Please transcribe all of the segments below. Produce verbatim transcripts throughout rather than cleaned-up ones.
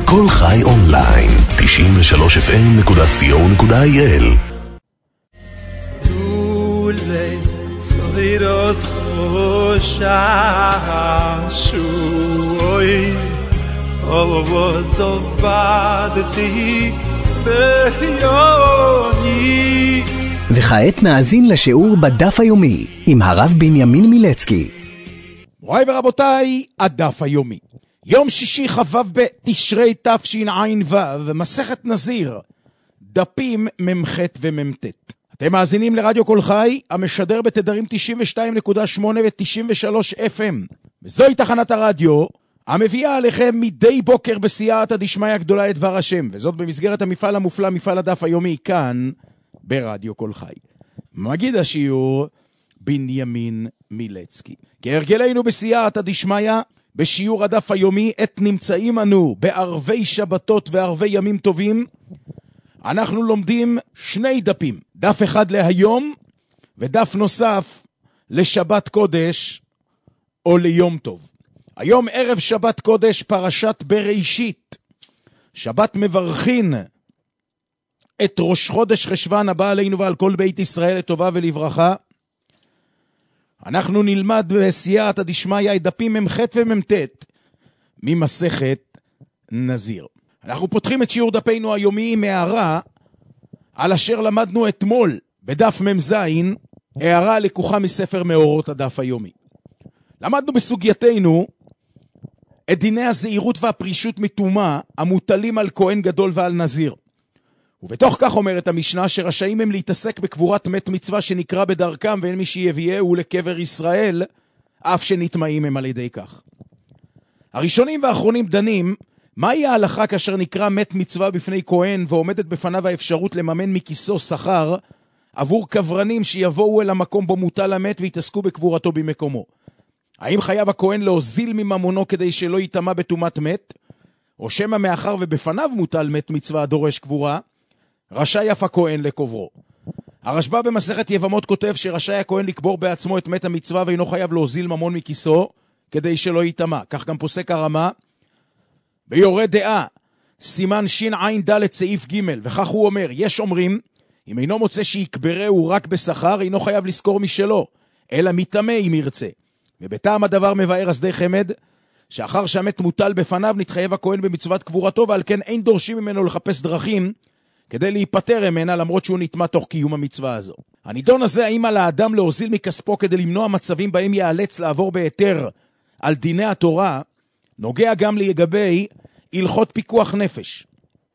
כל חי אונליין, תשעים ושלוש אף אם נקודה סי או נקודה איי אל. דולי סוירוס חוששוי אובו זובדתי ביוני. וכעת נאזין לשיעור בדף היומי עם הרב בנימין מילצקי. מוריי ורבותיי, הדף היומי. יום שישי חבב בתשרי תשע"ו, מסכת נזיר, דפים ממ"ח ומ"ט. אתם מאזינים לרדיו כל חי, המשדר בתדרים תשעים ושתיים נקודה שמונה ו-תשעים ושלוש אף אם. וזוהי תחנת הרדיו המביאה עליכם מדי בוקר בסייעתא דשמיא הגדולה את דבר השם, וזאת במסגרת המפעל המופלא, מפעל הדף היומי, כאן ברדיו כל חי. מגיד השיעור בנימין מילצקי. כהרגלנו בסייעתא דשמיא, בשיעור הדף היומי, עת נמצאים אנו בערבי שבתות וערבי ימים טובים, אנחנו לומדים שני דפים, דף אחד להיום ודף נוסף לשבת קודש או ליום טוב. היום ערב שבת קודש, פרשת בראשית, שבת מברכין את ראש חודש חשוון הבא עלינו ועל כל בית ישראל לטובה ולברכה. אנחנו נלמד בסייעתא דשמיא את דפים ממ"ח ומ"ט ממסכת נזיר. אנחנו פותחים את שיעור דפינו היומי עם הערה על אשר למדנו אתמול בדף מ"ז, הערה לקוחה מספר מאורות הדף היומי. למדנו בסוגייתנו את דיני הזהירות והפרישות מטומאה המוטלים על כהן גדול ועל נזיר. ובתוך כך אומרת המשנה שרשאים הם להתעסק בקבורת מת מצווה שנקרא בדרכם, ואין מי שיביאהו לקבר ישראל, אף שנטמעים הם על ידי כך. הראשונים והאחרונים דנים מהי ההלכה כאשר נקרא מת מצווה בפני כהן ועומדת בפניו האפשרות לממן מכיסו שכר עבור קברנים שיבואו אל המקום בו מוטל המת והתעסקו בקבורתו במקומו. האם חייב הכהן להוזיל מממונו כדי שלא יטמע בטומאת מת, או שמא מאחר ובפניו מוטל מת מצווה הדורש קבורה, רשאי אף הכהן לקוברו. הרשב"א במסכת יבמות כותב שרשאי הכהן לקבור בעצמו את מת המצווה ואינו חייב להוזיל ממון מכיסו כדי שלא יטמע. כך גם פוסק הרמה ביורה דעה סימן ש"ע ד' סעיף ג', וכך הוא אומר: יש אומרים אם אינו מוצא שיקברהו רק בשכר אינו חייב לזכור משלו, אלא מתאמה אם ירצה. ובטעם הדבר מבאר השדה חמד שאחר שהמת מוטל בפניו נתחייב הכהן במצוות קבורתו, ועל כן אין דורשים ממנו לחפש דרכים כדי להיפטר ממנה למרות שהוא נטמע תוך קיום המצווה הזו. הנידון הזה, האם על האדם להוזיל מכספו כדי למנוע מצבים בהם יאלץ לעבור בהיתר על דיני התורה, נוגע גם לגבי הלכות פיקוח נפש.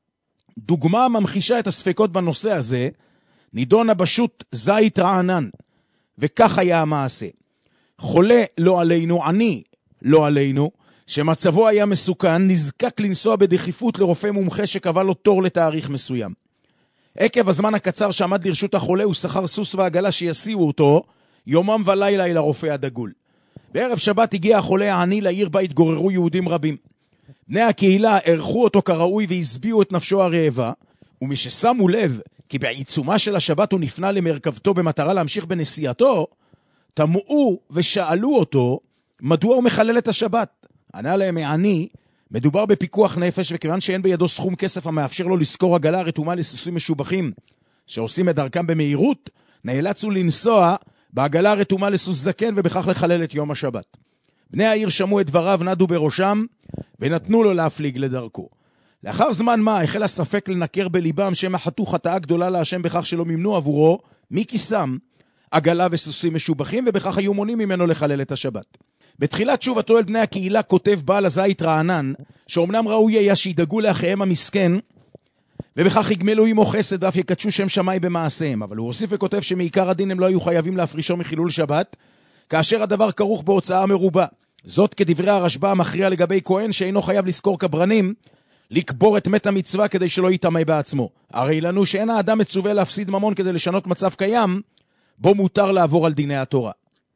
דוגמה ממחישה את הספקות בנושא הזה נידונה בשו"ת זית רענן, וכך היה המעשה. חולה לא עלינו, עני לא עלינו, שמצבו היה מסוכן, נזקק לנסוע בדחיפות לרופא מומחה שקבע לו תור לתאריך מסוים. עקב הזמן הקצר שעמד לרשות החולה הוא שכר סוס ועגלה שיסיעו אותו יומם ולילה אל הרופא הדגול. בערב שבת הגיע החולה העני לעיר בה התגוררו יהודים רבים. בני הקהילה ערכו אותו כראוי והסביעו את נפשו הרעבה, ומששמו לב כי בעיצומה של השבת הוא נפנה למרכבתו במטרה להמשיך בנסיעתו, תמעו ושאלו אותו מדוע הוא מחלל את השבת. ענה להם העני, מדובר בפיקוח נפש, וכיוון שאין בידו סכום כסף המאפשר לו לשכור עגלה רתומה לסוסים משובחים שעושים את דרכם במהירות, נאלצו לנסוע בעגלה רתומה לסוס זקן ובכך לחלל את יום השבת. בני העיר שמעו את דבריו, נדו בראשם ונתנו לו להפליג לדרכו. לאחר זמן מה החל הספק לנקר בליבם שמא חטאו חטאה גדולה להשם בכך שלא מימנו עבורו מכיסם עגלה וסוסים משובחים, ובכך היו מונים ממנו לחלל את השבת. בתחילת תשובתו אל בני הקהילה כותב בעל הזית רענן שאומנם ראוי היה שידאגו לאחיהם המסכן ובכך יגמלו עמו חסד ואף יקדשו שם שמיים במעשיהם, אבל הוא הוסיף וכותב שמעיקר הדין הם לא היו חייבים להפרישו מחילול שבת כאשר הדבר כרוך בהוצאה מרובה. זאת כדברי הרשב"א המכריע לגבי כהן שאינו חייב לזכור קברנים לקבור את מת המצווה כדי שלא יטמא בעצמו. הרי לנו שאין האדם מצווה להפסיד ממון כדי לשנות מצב קיים בו מותר לעבור על דיני התורה.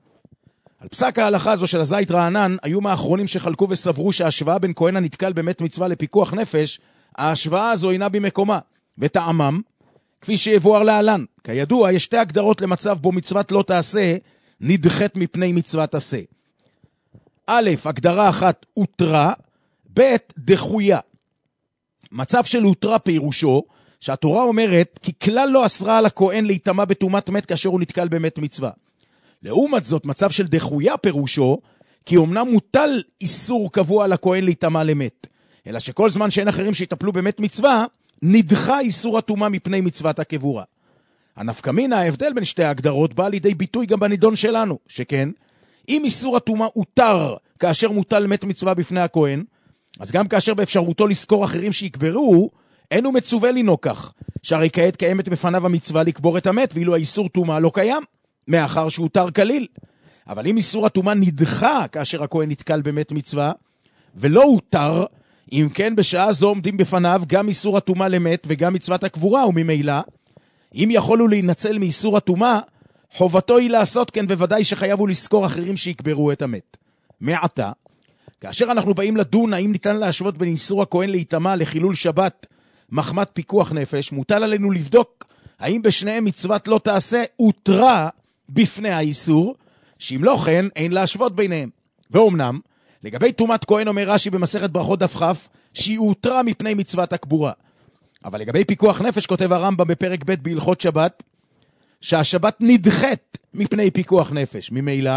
על פסק ההלכה הזו של הזית רענן היו מהאחרונים שחלקו וסברו שההשוואה בין כהן הנתקל במת מצווה לפיקוח נפש, ההשוואה הזו אינה במקומה, וטעמם כפי שיבואר להלן. כידוע יש שתי הגדרות למצב בו מצוות לא תעשה נדחת מפני מצוות עשה. א', הגדרה אחת הותרה, ב', דחויה. מצב של הותרה פירושו, שהתורה אומרת כי כלל לא אסרה על הכהן להיטמע בטומאת מת כאשר הוא נתקל במת מצווה. לעומת זאת, מצב של דחויה פירושו, כי אמנם מוטל איסור קבוע על הכהן להיטמע למת, אלא שכל זמן שאין אחרים שיטפלו במת מצווה, נדחה איסור הטומאה מפני מצוות הקבורה. הנפקא מינה, ההבדל בין שתי ההגדרות בא לידי ביטוי גם בנידון שלנו, שכן, אם איסור הטומאה הותר כאשר מוטל מת מצווה בפני הכהן, אז גם כאשר באפשרותו לזכור אחרים שיקברו, אין הוא מצווה לנהוג כך, שהרי כעת קיימת בפניו המצווה לקבור את המת, ואילו האיסור טומאה לא קיים, מאחר שהותר כליל. אבל אם איסור הטומאה נדחה כאשר הכהן נתקל במת מצווה, ולא הותר, אם כן בשעה זו עומדים בפניו גם איסור הטומאה למת וגם מצוות הקבורה, וממילא, אם יכולו להינצל מאיסור הטומאה, חובתו היא לעשות כן, וודאי שחייב הוא לזכור אחרים שיקברו את המת. מעתה, כאשר אנחנו באים לדון האם ניתן להשוות בין איסור הכהן להיטמע לחילול שבת מחמת פיקוח נפש, מוטל עלינו לבדוק האם בשניהם מצוות לא תעשה הותרה בפני האיסור, שאם לא כן אין להשוות ביניהם. ואומנם, לגבי טומאת כהן אומר רש"י במסכת ברכות דף כ' שהיא הותרה מפני מצוות הקבורה. אבל לגבי פיקוח נפש כותב הרמב"ם בפרק ב' בהלכות שבת, שהשבת נדחת מפני פיקוח נפש. ממילא,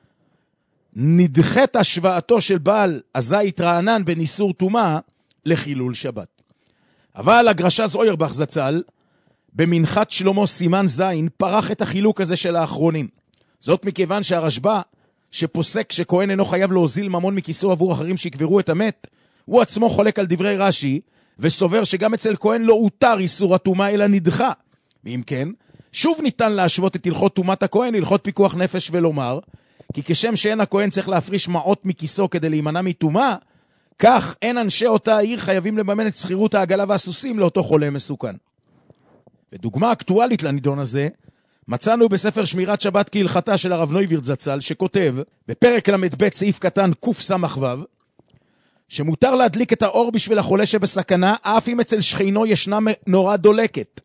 נדחת השוואתו של בעל הזית רענן בין איסור טומאה לחילול שבת. אבל הגרש"ז אוירבך זצ"ל, במנחת שלמה סימן זין, פרח את החילוק הזה של האחרונים. זאת מכיוון שהרשב"א, שפוסק שכהן אינו חייב להוזיל ממון מכיסו עבור אחרים שיקברו את המת, הוא עצמו חולק על דברי רש"י, וסובר שגם אצל כהן לא הותר איסור הטומאה אלא נדחה. ואם כן, שוב ניתן להשוות את הלכות טומאת הכהן להלכות פיקוח נפש ולומר, כי כשם שאין הכהן צריך להפריש מעות מכיסו כדי להימנע מטומאה, כך אין אנשי אותה העיר חייבים לממן את שכירות העגלה והסוסים לאותו חולה מסוכן. ודוגמה אקטואלית לנידון הזה, מצאנו בספר שמירת שבת כהלכתה של הרב נויביר זצ"ל, שכותב בפרק למד סעיף קטן קס"ו, שמותר להדליק את האור בשביל החולה שבסכנה, אף אם אצל שכינו ישנה נורה דולקת,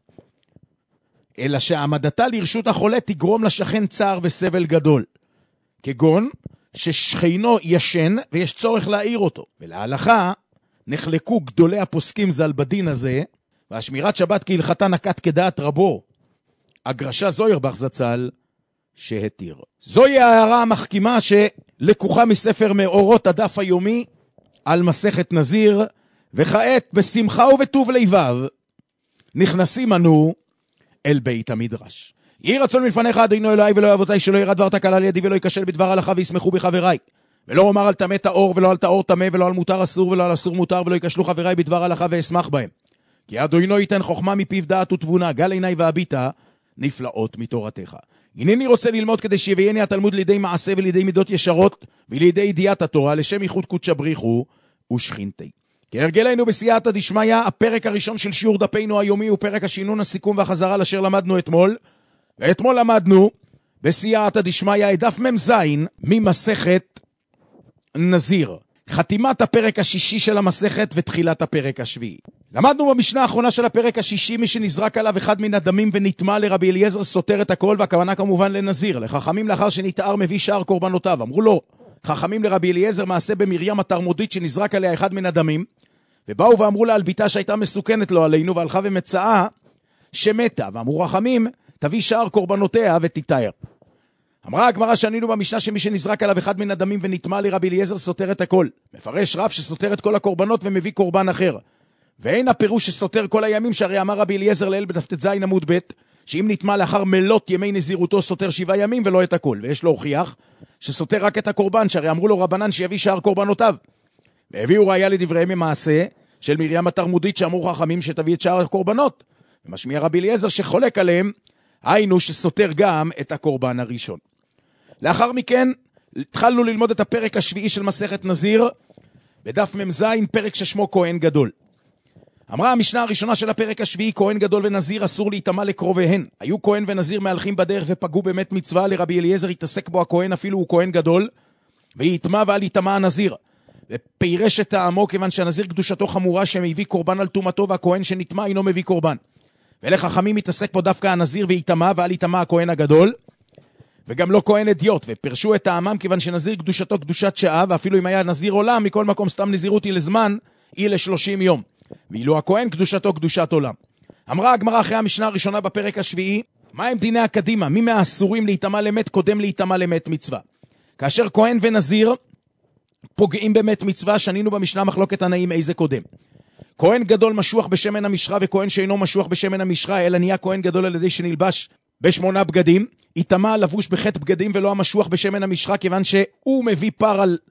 אלא שהעמדתה לרשות החולה תגרום לשכן צער וסבל גדול, כגון ששכינו ישן ויש צורך להעיר אותו. ולהלכה נחלקו גדולי הפוסקים ז"ל בדין הזה, והשמירת שבת כהלכתה נקט כדעת רבו, הגרש"ז אוירבך זצ"ל, שהתיר. זוהי ההערה המחכימה שלקוחה מספר מאורות הדף היומי על מסכת נזיר, וכעת בשמחה ובטוב לבב נכנסים אנו אל בית המדרש. יהי רצון מלפניך אדינו אלוהי ולא אבותיי, שלא ירד דבר תקלה לידי ולא ייכשל בדבר הלכה וישמחו בחבריי, ולא אומר על טמא טהור ולא על טהור טמא ולא על מותר אסור ולא על אסור מותר, ולא ייכשלו חבריי בדבר הלכה ואשמח בהם, כי אדוני ייתן חוכמה מפיו דעת ותבונה, גל עיני והביטה נפלאות מתורתך. הנני רוצה ללמוד כדי שיביאני התלמוד לידי מעשה ולידי מידות ישרות ולידי ידיעת התורה, לשם ייחוד קודשא בריחו ושכינתי. כהרגלנו בסייעתא דשמיא, הפרק הראשון של שיעור דפנו היומי הוא פרק השינון, הסיכום והחזרה לאשר למדנו אתמול. ואתמול למדנו בסייעתא דשמיא את דף מ"ז ממסכת נזיר, חתימת הפרק השישי של המסכת ותחילת הפרק השביעי. למדנו במשנה האחרונה של הפרק השישי, מי שנזרק עליו אחד מן הדמים ונטמע, לרבי אליעזר סותר את הכל, והכוונה כמובן לנזיר. לחכמים לאחר שנתאר מביא שאר קורבנותיו, אמרו לו חכמים לרבי אליעזר מעשה במרים התרמודית שנזרק עליה אחד מן הדמים, ובאו ואמרו לה על ביתה שהייתה מסוכנת לו עלינו, והלכה ומצאה שמתה, ואמרו חכמים תביא שאר קורבנותיה ותתאר. אמרה הגמרא שענינו במשנה שמי שנזרק עליו אחד מן הדמים ונטמע, לרבי אליעזר סותר את הכל. מפרש רב שסותר את כל הקורבנות ומביא קורבן אחר, ואין הפירוש שסותר כל הימים, שהרי אמר רבי אליעזר לאל בדף ט"ז עמוד ב' שאם נטמע לאחר מלות ימי נזירותו סותר שבעה ימים ולא את הכל, ויש להוכיח שסותר רק את הקורבן, שהרי אמרו לו רבנן שיביא שאר קורבנותיו, והביאו ראיה לדבריהם ממעשה של מרים התרמודית שאמרו חכמים שתביא את שאר הקורבנות, ומשמיע רבי אליעזר שחולק עליהם, היינו שסותר גם את הקורבן הראשון. לאחר מכן התחלנו ללמוד את הפרק השביעי של מסכת נזיר בדף מ"ז, פרק ששמו כהן גדול. אמרה המשנה הראשונה של הפרק השביעי, כהן גדול ונזיר אסור להיטמע לקרוביהן. היו כהן ונזיר מהלכים בדרך ופגעו באמת מצווה, לרבי אליעזר התעסק בו הכהן אפילו הוא כהן גדול, ויטמע ועל יטמע הנזיר, ופירש את טעמו, כיוון שהנזיר קדושתו חמורה שמביא קורבן על טומאתו, והכהן שנטמע אינו מביא קורבן. ולחכמים מתעסק פה דווקא הנזיר ויטמע ועל יטמע הכהן הגדול, וגם לא כהן אדיוט, ופרשו את טעמם כיוון שנזיר קדושתו קדושת שעה, ואפילו אם היה נזיר עולם, מכל מקום סתם נזירות היא לזמן, היא לשלושים יום. ואילו הכהן קדושתו קדושת עולם. אמרה הגמרא אחרי המשנה הראשונה בפרק השביעי, מה הם דיני הקדימה? מי מהאסורים להיטמע למת קודם להיטמע למת מצווה? כאשר כהן ונזיר פוגעים במת מצווה, שנינו במשנה מחלוקת הנאים איזה קודם. כהן גדול משוח בשמן המשחה וכהן שאינו משוח בשמן המשחה, אלא נהיה כהן גדול על ידי שנלבש בשמונה בגדים, יטמע לבוש בחטא בגדים ולא המשוח בשמן המשחה, כיוון שהוא מביא פר על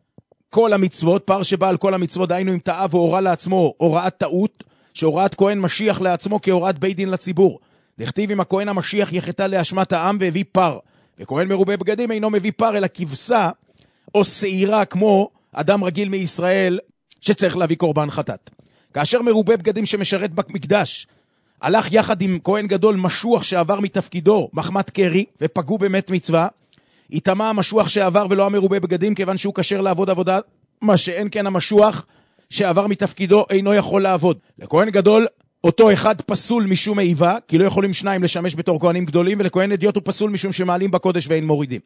כל המצוות, פר שבא על כל המצוות, דהיינו אם טעה והוראה לעצמו הוראת טעות, שהוראת כהן משיח לעצמו כהוראת בית דין לציבור. לכתיב אם הכהן המשיח יחטא לאשמת העם והביא פר, וכהן מרובה בגדים אינו מביא פר אלא כבשה או שעירה כמו אדם רגיל מישראל שצריך להביא קורבן חטאת. כאשר מרובה בגדים שמשרת במקדש הלך יחד עם כהן גדול משוח שעבר מתפקידו מחמת קרי ופגעו באמת מצווה, יטמע המשוח שעבר ולא המרובה בגדים, כיוון שהוא כשר לעבוד עבודה, מה שאין כן המשוח שעבר מתפקידו אינו יכול לעבוד. לכהן גדול אותו אחד פסול משום איבה, כי לא יכולים שניים לשמש בתור כהנים גדולים, ולכהן אדיוט הוא פסול משום שמעלים בקודש ואין מורידים.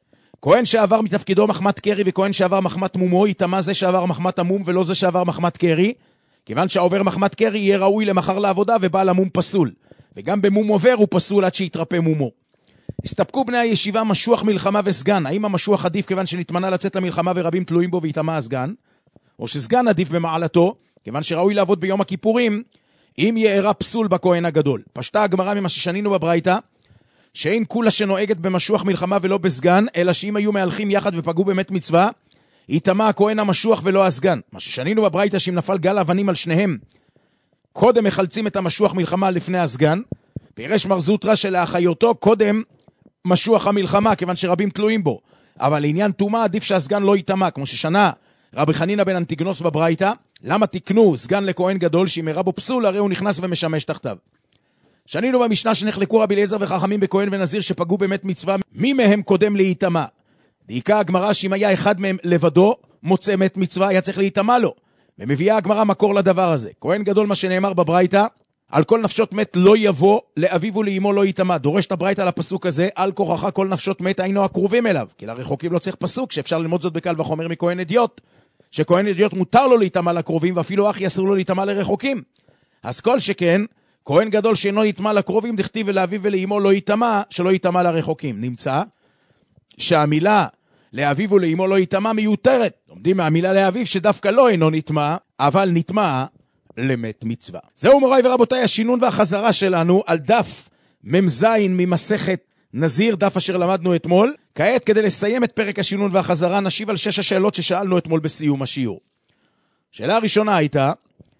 כהן שעבר מתפקידו מחמת קרי וכהן שעבר מחמת מומו, יטמע זה שעבר מחמת המום ולא זה שעבר מחמת קרי, כיוון שהעובר מחמת קרי יהיה ראוי למחר לעבודה ובעל המום פסול, וגם במום עובר הוא פסול עד שיתרפא מומו. הסתפקו בני הישיבה משוח מלחמה וסגן, האם המשוח עדיף כיוון שנתמנה לצאת למלחמה ורבים תלויים בו ויטמע הסגן, או שסגן עדיף במעלתו, כיוון שראוי לעבוד ביום הכיפורים, אם יארה פסול בכהן הגדול. פשטה הגמרא ממה ששנינו בברייתא, שאין כולה שנוהגת במשוח מלחמה ולא בסגן, אלא שאם היו מהלכים יחד ופגעו באמת מצווה, יטמע הכהן המשוח ולא הסגן. מה ששנינו בברייתא שאם נפל גל אבנים על שניהם, קודם מחלצים את המשוח מלחמה לפני הסגן, פירש מר זוטרא שלאחיותו קודם משוח המלחמה, כיוון שרבים תלויים בו. אבל לעניין טומאה עדיף שהסגן לא יטמע, כמו ששנה רבי חנינא בן אנטיגנוס בברייתא, למה תקנו סגן לכהן גדול שאם ירה בו פסול הרי הוא נכנס ומשמש תחתיו. שנינו במשנה שנחלקו רבי אליעזר וחכמים בכהן ונזיר שפגעו באמת מצווה, מי מהם קודם להיטמע? דעיקה הגמרא שאם היה אחד מהם לבדו מוצא מת מצווה היה צריך להיטמע לו, ומביאה הגמרא מקור לדבר הזה. כהן גדול מה שנאמר בברייתא, על כל נפשות מת לא יבוא, לאביו ולאמו לא יטמע. דורש את הברייתא על הפסוק הזה, על כוחך כל נפשות מת היינו הקרובים אליו, כי לרחוקים לא צריך פסוק, שאפשר ללמוד זאת בקל וחומר מכהן אדיוט, שכהן אדיוט מותר לו להיטמע לקרובים, ואפילו אחי אסור לו להיטמע לרחוקים. אז כל שכן, כהן גדול שאינו יטמע לקרובים, דכתיב ולאביו ולאמו לא יטמע, שלא יטמע לרחוקים. נמצא שהמילה לאביו ולאמו לא יטמע מיותרת. לומדים מהמילה לאביו שדווקא לא אינו נטמע, אבל נטמע למת מצווה. זהו מוריי ורבותיי השינון והחזרה שלנו על דף ממזין ממסכת נזיר, דף אשר למדנו אתמול. כעת כדי לסיים את פרק השינון והחזרה נשיב על שש השאלות ששאלנו אתמול בסיום השיעור. שאלה הראשונה הייתה,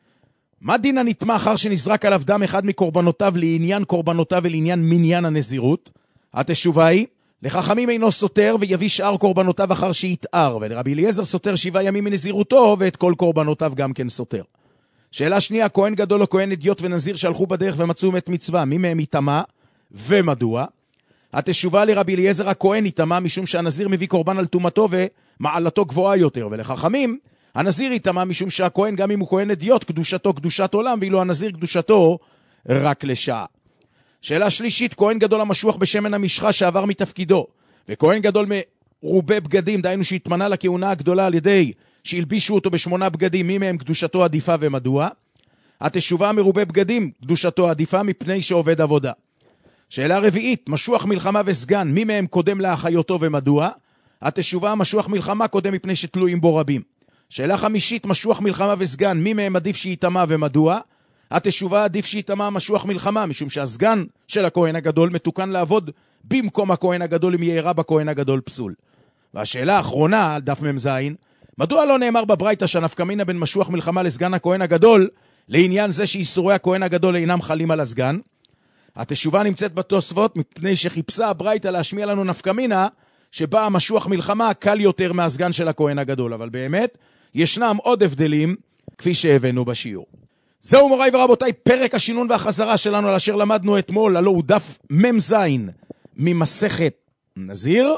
מה דין הנטמע אחר שנזרק עליו דם אחד מקורבנותיו לעניין קורבנותיו ולעניין מניין הנזירות? התשובה היא, לחכמים אינו סותר ויביא שאר קורבנותיו אחר שיתאר, ולרבי אליעזר סותר שבעה ימים מנזירותו ואת כל קורבנותיו גם כן סותר. שאלה שנייה, כהן גדול או כהן אדיוט ונזיר שהלכו בדרך ומצאו מת מצווה, מי מהם יטמע ומדוע? התשובה לרבי אליעזר הכהן יטמע משום שהנזיר מביא קורבן על טומאתו ומעלתו גבוהה יותר, ולחכמים הנזיר יטמע משום שהכהן גם אם הוא כהן אדיוט קדושתו קדושת עולם, ואילו הנזיר קדושתו רק לשעה. שאלה שלישית, כהן גדול המשוח בשמן המשחה שעבר מתפקידו, וכהן גדול מרובה בגדים, דהיינו שהתמנה לכהונה הגדולה על ידי שהלבישו אותו בשמונה בגדים, מי מהם קדושתו עדיפה ומדוע? התשובה מרובה בגדים קדושתו עדיפה מפני שעובד עבודה. שאלה רביעית, משוח מלחמה וסגן, מי מהם קודם לאחיותו ומדוע? התשובה משוח מלחמה קודם מפני שתלויים בו רבים. שאלה חמישית, משוח מלחמה וסגן, מי מהם עדיף שיטמע ומדוע? התשובה עדיף שיטמע משוח מלחמה, משום שהסגן של הכהן הגדול מתוקן לעבוד במקום הכהן הגדול אם יארה בכהן הגדול פסול. והשאלה האחרונה, על דף ממזין, מדוע לא נאמר בברייתא שהנפקא מינה בין משוח מלחמה לסגן הכהן הגדול, לעניין זה שאיסורי הכהן הגדול אינם חלים על הסגן? התשובה נמצאת בתוספות, מפני שחיפשה הברייתא להשמיע לנו נפקא מינה, שבה המשוח מלחמה קל יותר מהסגן של הכהן הגדול, אבל באמת ישנם עוד הבדלים, כפי שהבאנו בשיעור. זהו מוריי ורבותיי, פרק השינון והחזרה שלנו על אשר למדנו אתמול, הלא הוא דף ממזין ממסכת נזיר.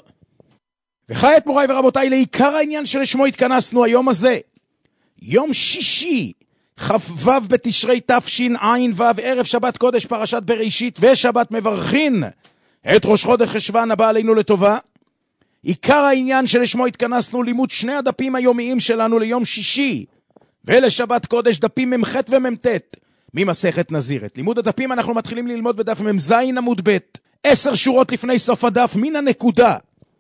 וכעת מוריי ורבותיי, לעיקר העניין שלשמו התכנסנו היום הזה, יום שישי, כ"ו בתשרי תשע"ו, ערב שבת קודש פרשת בראשית ושבת מברכין את ראש חודש חשוון הבא עלינו לטובה. עיקר העניין שלשמו התכנסנו לימוד שני הדפים היומיים שלנו ליום שישי, ולשבת קודש דפים ממח וממתת ממסכת נזיר. את לימוד הדפים אנחנו מתחילים ללמוד בדף ממז עמוד ב', עשר שורות לפני סוף הדף, מן הנקודה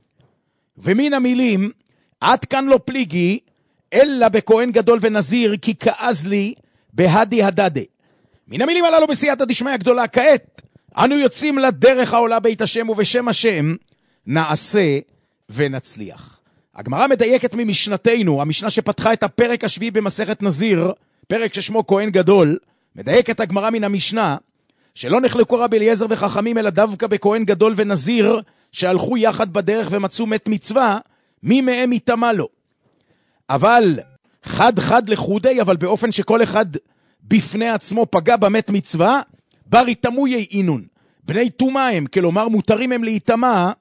ומן המילים עד כאן לא פליגי אלא בכהן גדול ונזיר כי כעז לי בהדי הדדה. מן המילים הללו בסייעתא דשמיא גדולה. כעת אנו יוצאים לדרך העולה בית השם, ובשם השם נעשה ונצליח. הגמרא מדייקת ממשנתנו, המשנה שפתחה את הפרק השביעי במסכת נזיר, פרק ששמו כהן גדול. מדייקת הגמרא מן המשנה שלא נחלקו רבי אליעזר וחכמים אלא דווקא בכהן גדול ונזיר שהלכו יחד בדרך ומצאו מת מצווה, מי מהם יטמא לו. אבל חד חד לחודי, אבל באופן שכל אחד בפני עצמו פגע במת מצווה, בר יטמאו אינון. בני טומאה הם, כלומר מותרים הם להיטמא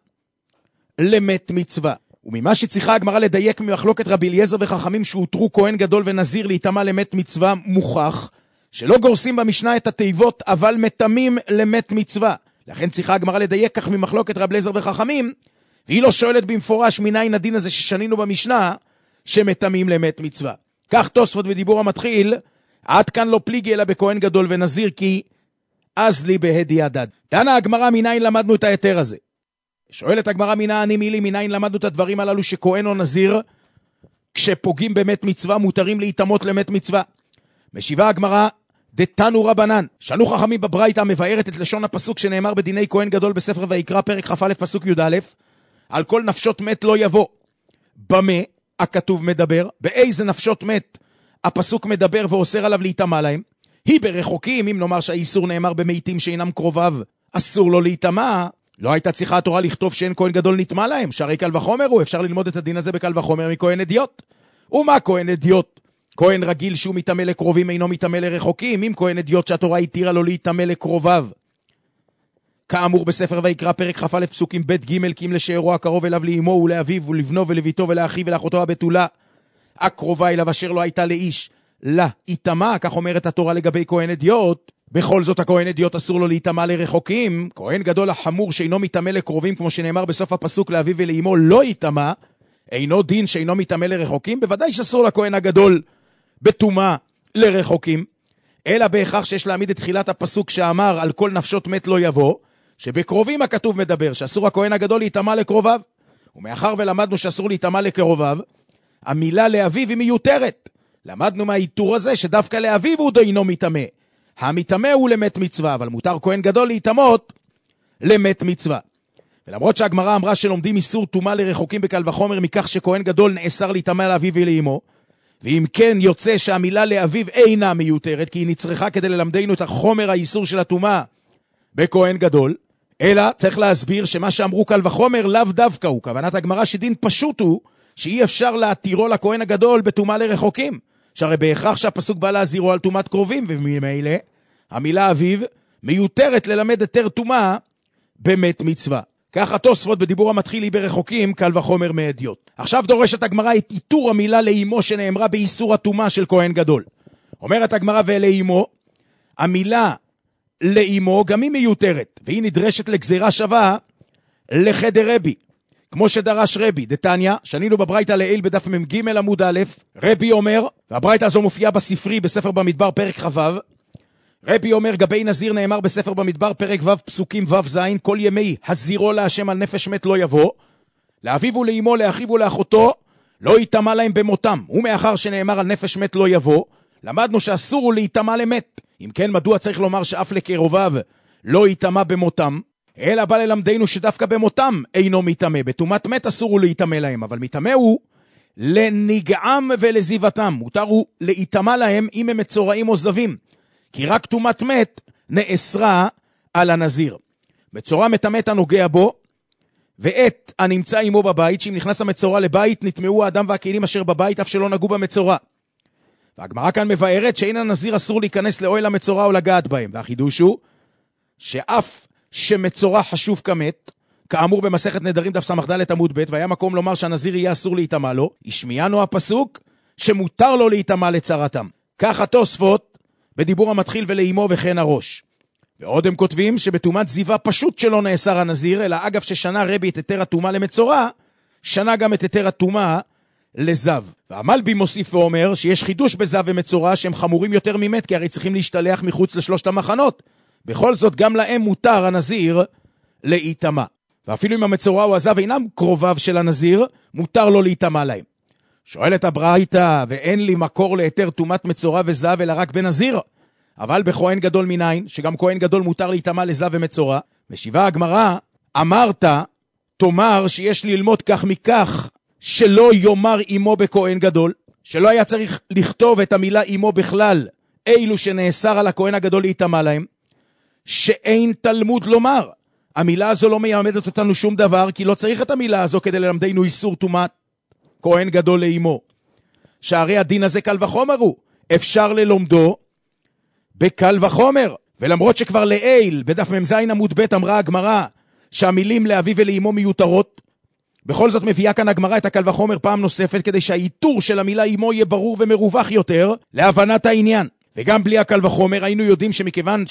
למת מצווה. וממה שצריכה הגמרא לדייק ממחלוקת רבי אליעזר וחכמים שהותרו כהן גדול ונזיר להיטמא למת מצווה, מוכח שלא גורסים במשנה את התיבות אבל מטמאים למת מצווה. לכן צריכה הגמרא לדייק כך ממחלוקת רבי אליעזר וחכמים, והיא לא שואלת במפורש מניין הדין הזה ששנינו במשנה שמטמאים למת מצווה. כך תוספות בדיבור המתחיל, עד כאן לא פליגי אלא בכהן גדול ונזיר כי אז לי בהדי הדד. דנה הגמרא מניין למדנו את היתר הזה. שואלת הגמרא מנה אני מילי, מניין למדנו את הדברים הללו שכהן או נזיר כשפוגעים במת מצווה מותרים להיטמאות למת מצווה. משיבה הגמרא דתנו רבנן, שנו חכמים בברייתא מבארת את לשון הפסוק שנאמר בדיני כהן גדול בספר ויקרא פרק כ"א פסוק י"א, על כל נפשות מת לא יבוא. במה הכתוב מדבר? באיזה נפשות מת הפסוק מדבר ואוסר עליו להיטמא להם? היא ברחוקים. אם נאמר שהאיסור נאמר במתים שאינם קרוביו אסור לו להיטמא, לא הייתה צריכה התורה לכתוב שאין כהן גדול נטמא להם, שהרי קל וחומר הוא. אפשר ללמוד את הדין הזה בקל וחומר מכהן אדיוט. ומה כהן אדיוט? כהן רגיל שהוא מתאמה לקרובים אינו מתאמה לרחוקים. אם כהן אדיוט שהתורה התירה לו להתאמה לקרוביו, כאמור בספר ויקרא פרק כ"א פסוקים ב' ג', כי אם לשארו הקרוב אליו לאמו ולאביו ולבנו ולביתו ולאחיו ולאחותו הבתולה הקרובה אליו אשר לא הייתה לאיש לה יטמא, כך אומרת התורה לגבי כהן אדיוט. בכל זאת הכהן אדיוט אסור לו להיטמא לרחוקים. כהן גדול החמור שאינו מתאמה לקרובים, כמו שנאמר בסוף הפסוק לאביו ולאמו לא יטמא, אינו דין שאינו מתאמה לרחוקים. בוודאי שאסור לכהן הגדול בטומאה לרחוקים, אלא בהכרח שיש להעמיד את תחילת הפסוק שאמר על כל נפשות מת לא יבוא, שבקרובים הכתוב מדבר שאסור הכהן הגדול להיטמא לקרוביו. ומאחר ולמדנו שאסור להיטמא לקרוביו, המילה לאביו היא מיותרת. למדנו מהאיתור הזה שדווקא לאביו הוא דיינו מתאמה. המתאמה הוא למת מצווה, אבל מותר כהן גדול להיטמאות למת מצווה. ולמרות שהגמרא אמרה שלומדים איסור טומאה לרחוקים בקל וחומר מכך שכהן גדול נאסר להיטמא לאביו ולאמו, ואם כן יוצא שהמילה לאביו אינה מיותרת, כי היא נצרכה כדי ללמדנו את החומר האיסור של הטומאה בכהן גדול, אלא צריך להסביר שמה שאמרו קל וחומר לאו דווקא הוא. כוונת הגמרא שדין פשוט הוא שאי אפשר להתירו לכהן הגדול בטומאה לרחוקים, שהרי בהכרח שהפסוק בא להזהירו על טומאת קרובים, וממילא המילה אביו מיותרת ללמד יותר טומאה במת מצווה. כך התוספות בדיבור המתחיל היא ברחוקים קל וחומר מאדיוט. עכשיו דורשת הגמרא את איתור המילה לאמו שנאמרה באיסור הטומאה של כהן גדול. אומרת הגמרא ולאמו, המילה לאמו גם היא מיותרת, והיא נדרשת לגזירה שווה לחדר רבי, כמו שדרש רבי. דתניא, שנינו בברייתא לעיל בדף מ"ג עמוד א', רבי אומר, והברייתא הזו מופיעה בספרי בספר במדבר פרק כ"ו, רבי אומר גבי נזיר נאמר בספר במדבר פרק ו' פסוקים ו' ז', כל ימי הזירו להשם על נפש מת לא יבוא, לאביו ולאמו לאחיו ולאחותו לא יטמא להם במותם. ומאחר שנאמר על נפש מת לא יבוא, למדנו שאסור הוא להיטמא למת. אם כן, מדוע צריך לומר שאף לקרוביו לא יטמא במותם? אלא בא ללמדנו שדווקא במותם אינו מתאמה. בטומאת מת אסור הוא להיטמא להם, אבל מתאמה הוא לנגעם ולזיבתם. מותר הוא להיטמא להם אם הם מצורעים או זבים, כי רק טומאת מת נאסרה על הנזיר. מצורע מטמא הנוגע בו, ואת הנמצא עמו בבית, שאם נכנס המצורע לבית נטמאו האדם והכלים אשר בבית אף שלא נגעו במצורע. והגמרא כאן מבארת שאין הנזיר אסור להיכנס לאוהל המצורע או לגעת בהם. והחידוש הוא שאף שמצורע חשוב כמת, כאמור במסכת נדרים דף ס"ד עמוד ב', והיה מקום לומר שהנזיר יהיה אסור להיטמא לו, השמיענו הפסוק שמותר לו להיטמא לצרתם. כך התוספות בדיבור המתחיל ולאמו וכן הראש. ועוד הם כותבים שבטומאת זיווה פשוט שלא נאסר הנזיר, אלא אגב ששנה רבי את היתר הטומאה למצורע, שנה גם את היתר הטומאה לזב. והמלבי מוסיף ואומר שיש חידוש בזב ומצורע שהם חמורים יותר ממת, כי הרי צריכים להשתלח מחוץ לשלושת המחנות. בכל זאת גם להם מותר הנזיר להיטמע. ואפילו אם המצורע או הזב אינם קרוביו של הנזיר, מותר לו להיטמע להם. שואלת הברייתא, ואין לי מקור ליתר טומאת מצורע וזב אלא רק בנזיר. אבל בכהן גדול מניין, שגם כהן גדול מותר להיטמע לזב ומצורע. משיבה הגמרא, אמרת, תאמר שיש ללמוד כך מכך, שלא יאמר אמו בכהן גדול, שלא היה צריך לכתוב את המילה אמו בכלל, אילו שנאסר על הכהן הגדול להיטמע להם, שאין תלמוד לומר. המילה הזו לא מלמדת אותנו שום דבר, כי לא צריך את המילה הזו כדי ללמדנו איסור טומאת כהן גדול לאמו. שהרי הדין הזה קל וחומר הוא, אפשר ללומדו בקל וחומר. ולמרות שכבר לעיל, בדף מ"ז עמוד ב' אמרה הגמרא, שהמילים לאביו ולאמו מיותרות, בכל זאת מביאה כאן הגמרא את הקל וחומר פעם נוספת, כדי שהאיתור של המילה אמו יהיה ברור ומרווח יותר להבנת העניין. וגם בלי הקל וחומר היינו יודעים שמכיוון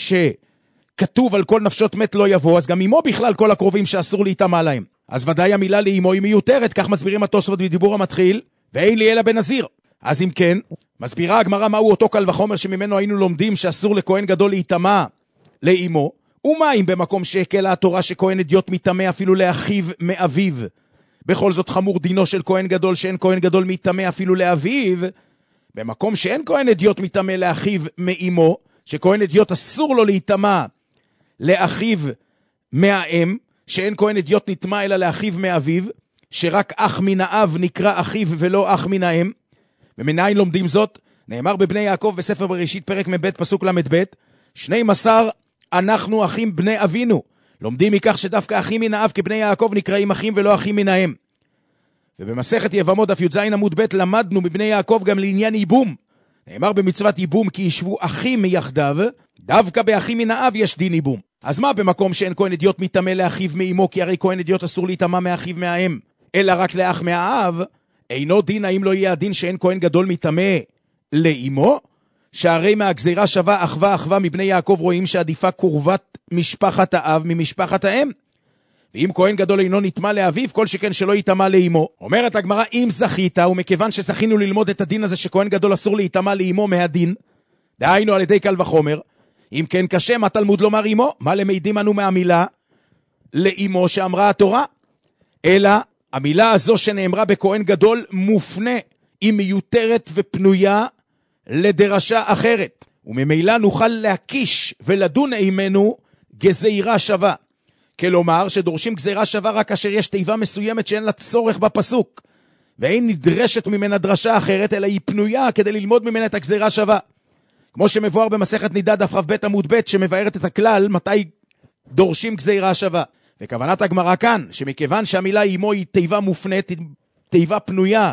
שכתוב על כל נפשות מת לא יבוא, אז גם אמו בכלל כל הקרובים שאסור להיטמע להם. אז ודאי המילה לאמו היא מיותרת, כך מסבירים התוספות בדיבור המתחיל, ואין לי אלא בנזיר. אז אם כן, מסבירה הגמרא מהו אותו קל וחומר שממנו היינו לומדים שאסור לכהן גדול להיטמע לאמו, ומה אם במקום שהקלה התורה שכהן אדיוט מתאמה אפילו לאחיו מאביו, בכל זאת חמור דינו של כהן גדול שאין כהן גדול מתאמה אפילו לאביו, במקום שאין כהן אדיוט מתאמה לאחיו מאמו, שכהן אדיוט אסור לו להיטמע לאחיו מהאם, שאין כהן אדיוט נטמע אלא לאחיו מאביו, שרק אח מן האב נקרא אחיו ולא אח מן האם. ומנין לומדים זאת? נאמר בבני יעקב בספר בראשית פרק מבית פסוק למד בית, שנים עשר אנחנו אחים בני אבינו. לומדים מכך שדווקא אחים מן האב כבני יעקב נקראים אחים ולא אחים מן האם. ובמסכת יבמות דף י"ז עמוד ב' למדנו מבני יעקב גם לעניין ייבום. נאמר במצוות ייבום כי ישבו אחים מיחדיו, דווקא באחים מן האב יש דין ייבום. אז מה במקום שאין כהן אדיוט מתאמה לאחיו מאמו, כי הרי כהן אדיוט אסור להיטמע מאחיו מהאם, אלא רק לאח מהאב, אינו דין האם לא יהיה הדין שאין כהן גדול מתאמה לאמו? שהרי מהגזירה שווה אחווה אחווה מבני יעקב רואים שעדיפה קורבת משפחת האב ממשפחת האם. ואם כהן גדול אינו נטמע לאביו, כל שכן שלא יטמע לאמו. אומרת הגמרא, אם זכית, ומכיוון שזכינו ללמוד את הדין הזה שכהן גדול אסור להיטמע לאמו מהדין, דהיינו על ידי קל וחומר, אם כן קשה, מה תלמוד לומר אמו? מה למדים אנו מהמילה לאמו שאמרה התורה? אלא המילה הזו שנאמרה בכהן גדול מופנה, היא מיותרת ופנויה לדרשה אחרת, וממילא נוכל להקיש ולדון עימנו גזירה שווה. כלומר שדורשים גזירה שווה רק כאשר יש תיבה מסוימת שאין לה צורך בפסוק, ואין נדרשת ממנה דרשה אחרת, אלא היא פנויה כדי ללמוד ממנה את הגזירה שווה. כמו שמבואר במסכת נידה דף כ"ב עמוד ב' שמבארת את הכלל מתי דורשים גזירה שווה. וכוונת הגמרא כאן, שמכיוון שהמילה אמו היא תיבה מופנית, תיבה פנויה